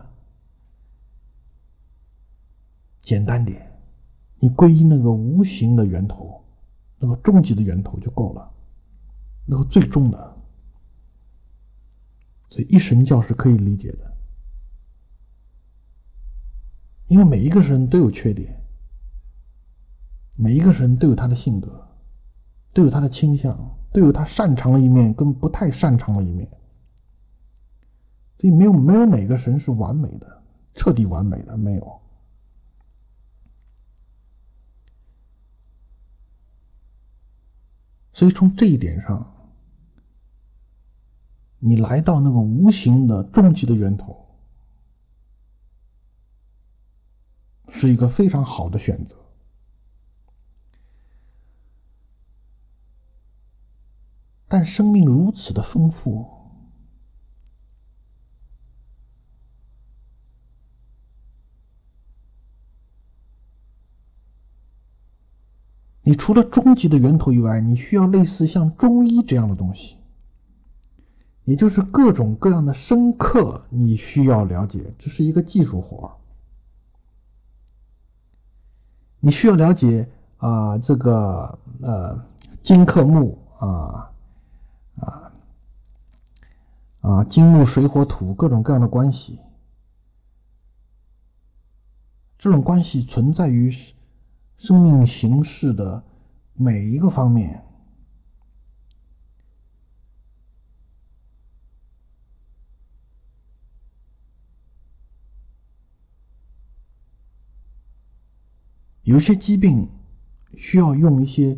S1: 简单点，你归于那个无形的源头，那个终极的源头就够了，那个最终的。所以一神教是可以理解的，因为每一个人都有缺点，每一个人都有他的性格，都有他的倾向，都有他擅长的一面跟不太擅长的一面。所以没有哪个神是完美的，彻底完美的，没有。所以从这一点上， 你来到那个无形的终极的源头，是一个非常好的选择。但生命如此的丰富，你除了终极的源头以外，你需要类似像中医这样的东西，也就是各种各样的生克，你需要了解，这是一个技术活。你需要了解这个金克木金木水火土各种各样的关系，这种关系存在于生命形式的每一个方面。有些疾病需要用一些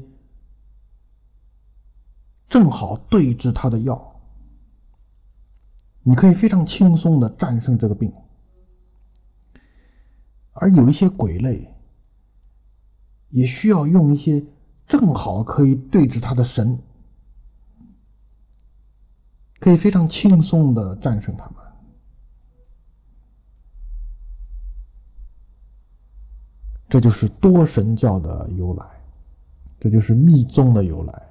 S1: 正好对治它的药，你可以非常轻松地战胜这个病。而有一些鬼类也需要用一些正好可以对治它的神，可以非常轻松地战胜它们。这就是多神教的由来，这就是密宗的由来。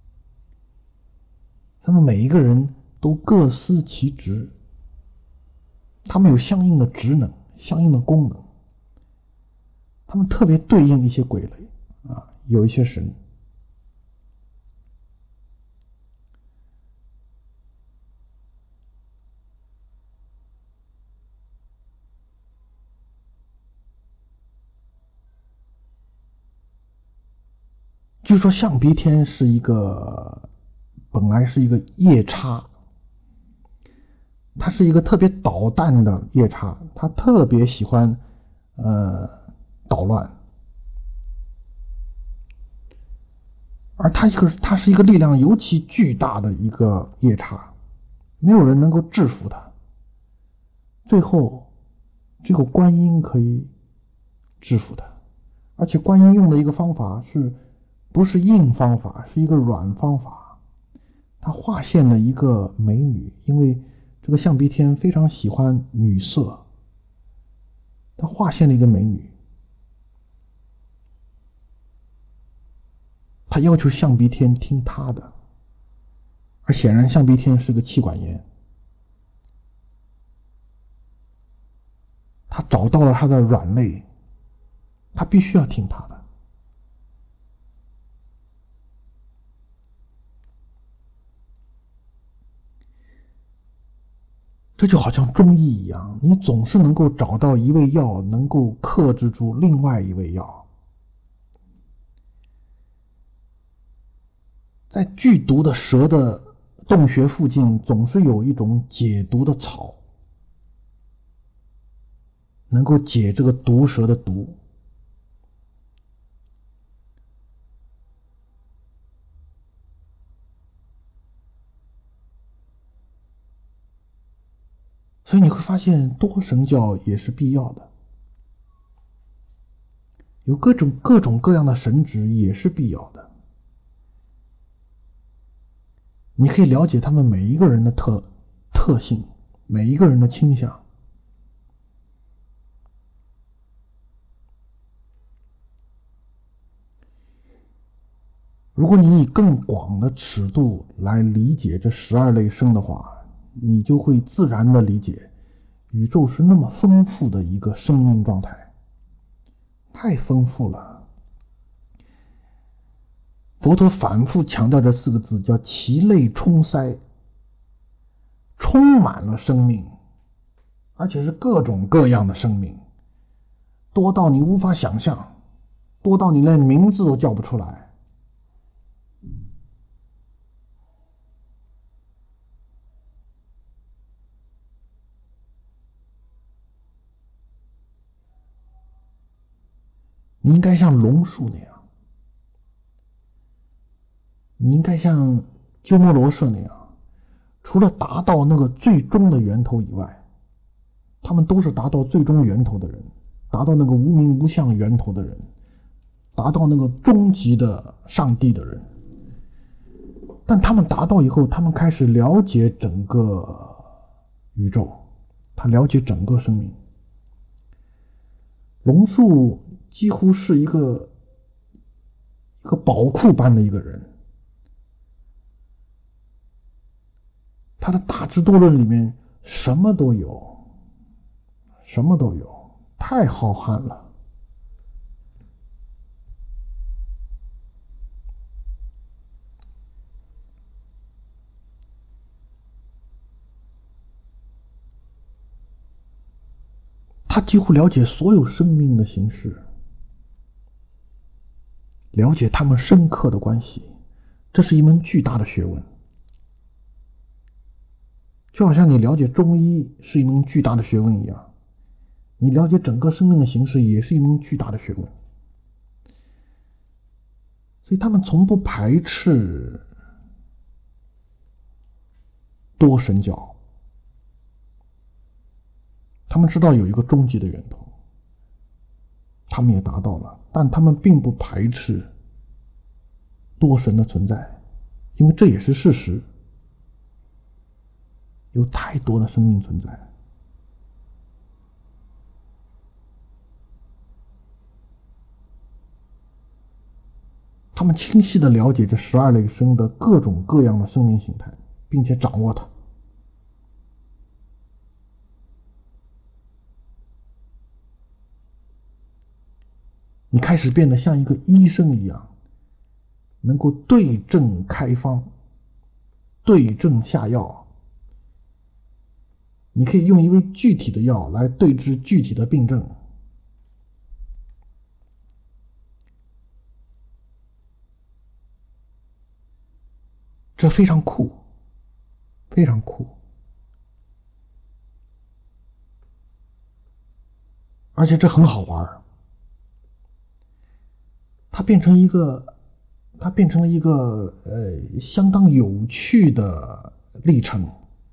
S1: 他们每一个人都各司其职，他们有相应的职能，相应的功能，他们特别对应一些鬼类有一些神。据说象鼻天是本来是一个夜叉，他是一个特别捣蛋的夜叉，他特别喜欢捣乱，而他是一个力量尤其巨大的一个夜叉，没有人能够制服他。最后只有观音可以制服他，而且观音用的一个方法不是硬方法，是一个软方法。他化现了一个美女，因为这个象鼻天非常喜欢女色，他化现了一个美女，他要求象鼻天听他的，而显然象鼻天是个妻管严，他找到了他的软肋，他必须要听他的。这就好像中医一样，你总是能够找到一味药能够克制住另外一味药。在剧毒的蛇的洞穴附近总是有一种解毒的草，能够解这个毒蛇的毒。所以你会发现多神教也是必要的，有各种各样的神职也是必要的。你可以了解他们每一个人的特性，每一个人的倾向。如果你以更广的尺度来理解这12类生的话，你就会自然的理解宇宙是那么丰富的一个生命状态，太丰富了。佛陀反复强调这4个字，叫其类充塞，充满了生命，而且是各种各样的生命，多到你无法想象，多到你连名字都叫不出来。你应该像龙树那样，你应该像鸠摩罗什那样， 除了达到那个最终的源头以外，他们都是达到最终源头的人，达到那个无名无相源头的人，达到那个终极的上帝的人。但他们达到以后，他们开始了解整个宇宙，他了解整个生命。龙树几乎是一个宝库般的一个人，他的大智度论里面什么都有，什么都有，太浩瀚了。他几乎了解所有生命的形式，了解他们深刻的关系，这是一门巨大的学问。就好像你了解中医是一门巨大的学问一样，你了解整个生命的形式也是一门巨大的学问。所以他们从不排斥多神教，他们知道有一个终极的源头，他们也达到了，但他们并不排斥多神的存在，因为这也是事实，有太多的生命存在。他们清晰地了解这12类生的各种各样的生命形态，并且掌握它。你开始变得像一个医生一样，能够对症开方，对症下药。你可以用一味具体的药来对治具体的病症。这非常酷，非常酷。而且这很好玩。它变成了一个相当有趣的历程。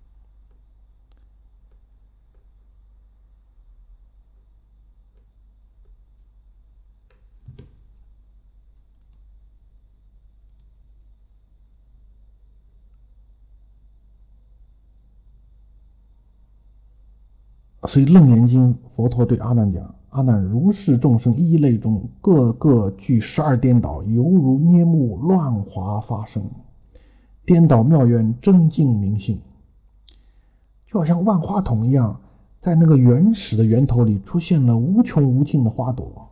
S1: 所以《楞严经》佛陀对阿难讲：阿难，如是众生一类中，个个具12颠倒，犹如捏木乱滑发生，颠倒妙缘，真净明性。就好像万花筒一样，在那个原始的源头里出现了无穷无尽的花朵，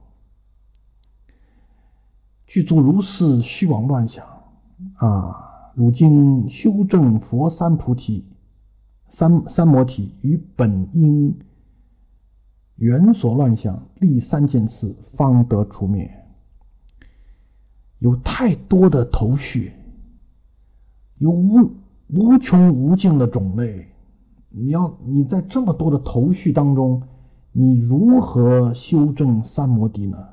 S1: 具足如是虚妄乱想啊！如今修正佛三菩提、三摩提与本因缘所乱想，立3件次，方得除灭。有太多的头绪，有无穷无尽的种类。你在这么多的头绪当中，你如何修正三摩地呢？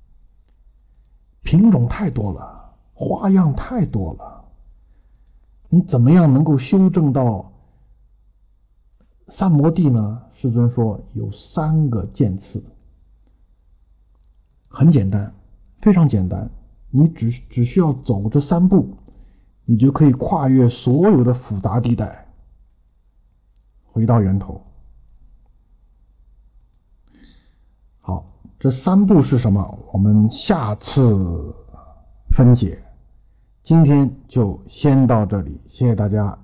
S1: 品种太多了，花样太多了，你怎么样能够修正到三摩地呢？世尊说有3个渐次，很简单，非常简单，你只需要走这3步，你就可以跨越所有的复杂地带，回到源头。好，这3步是什么？我们下次分解。今天就先到这里，谢谢大家。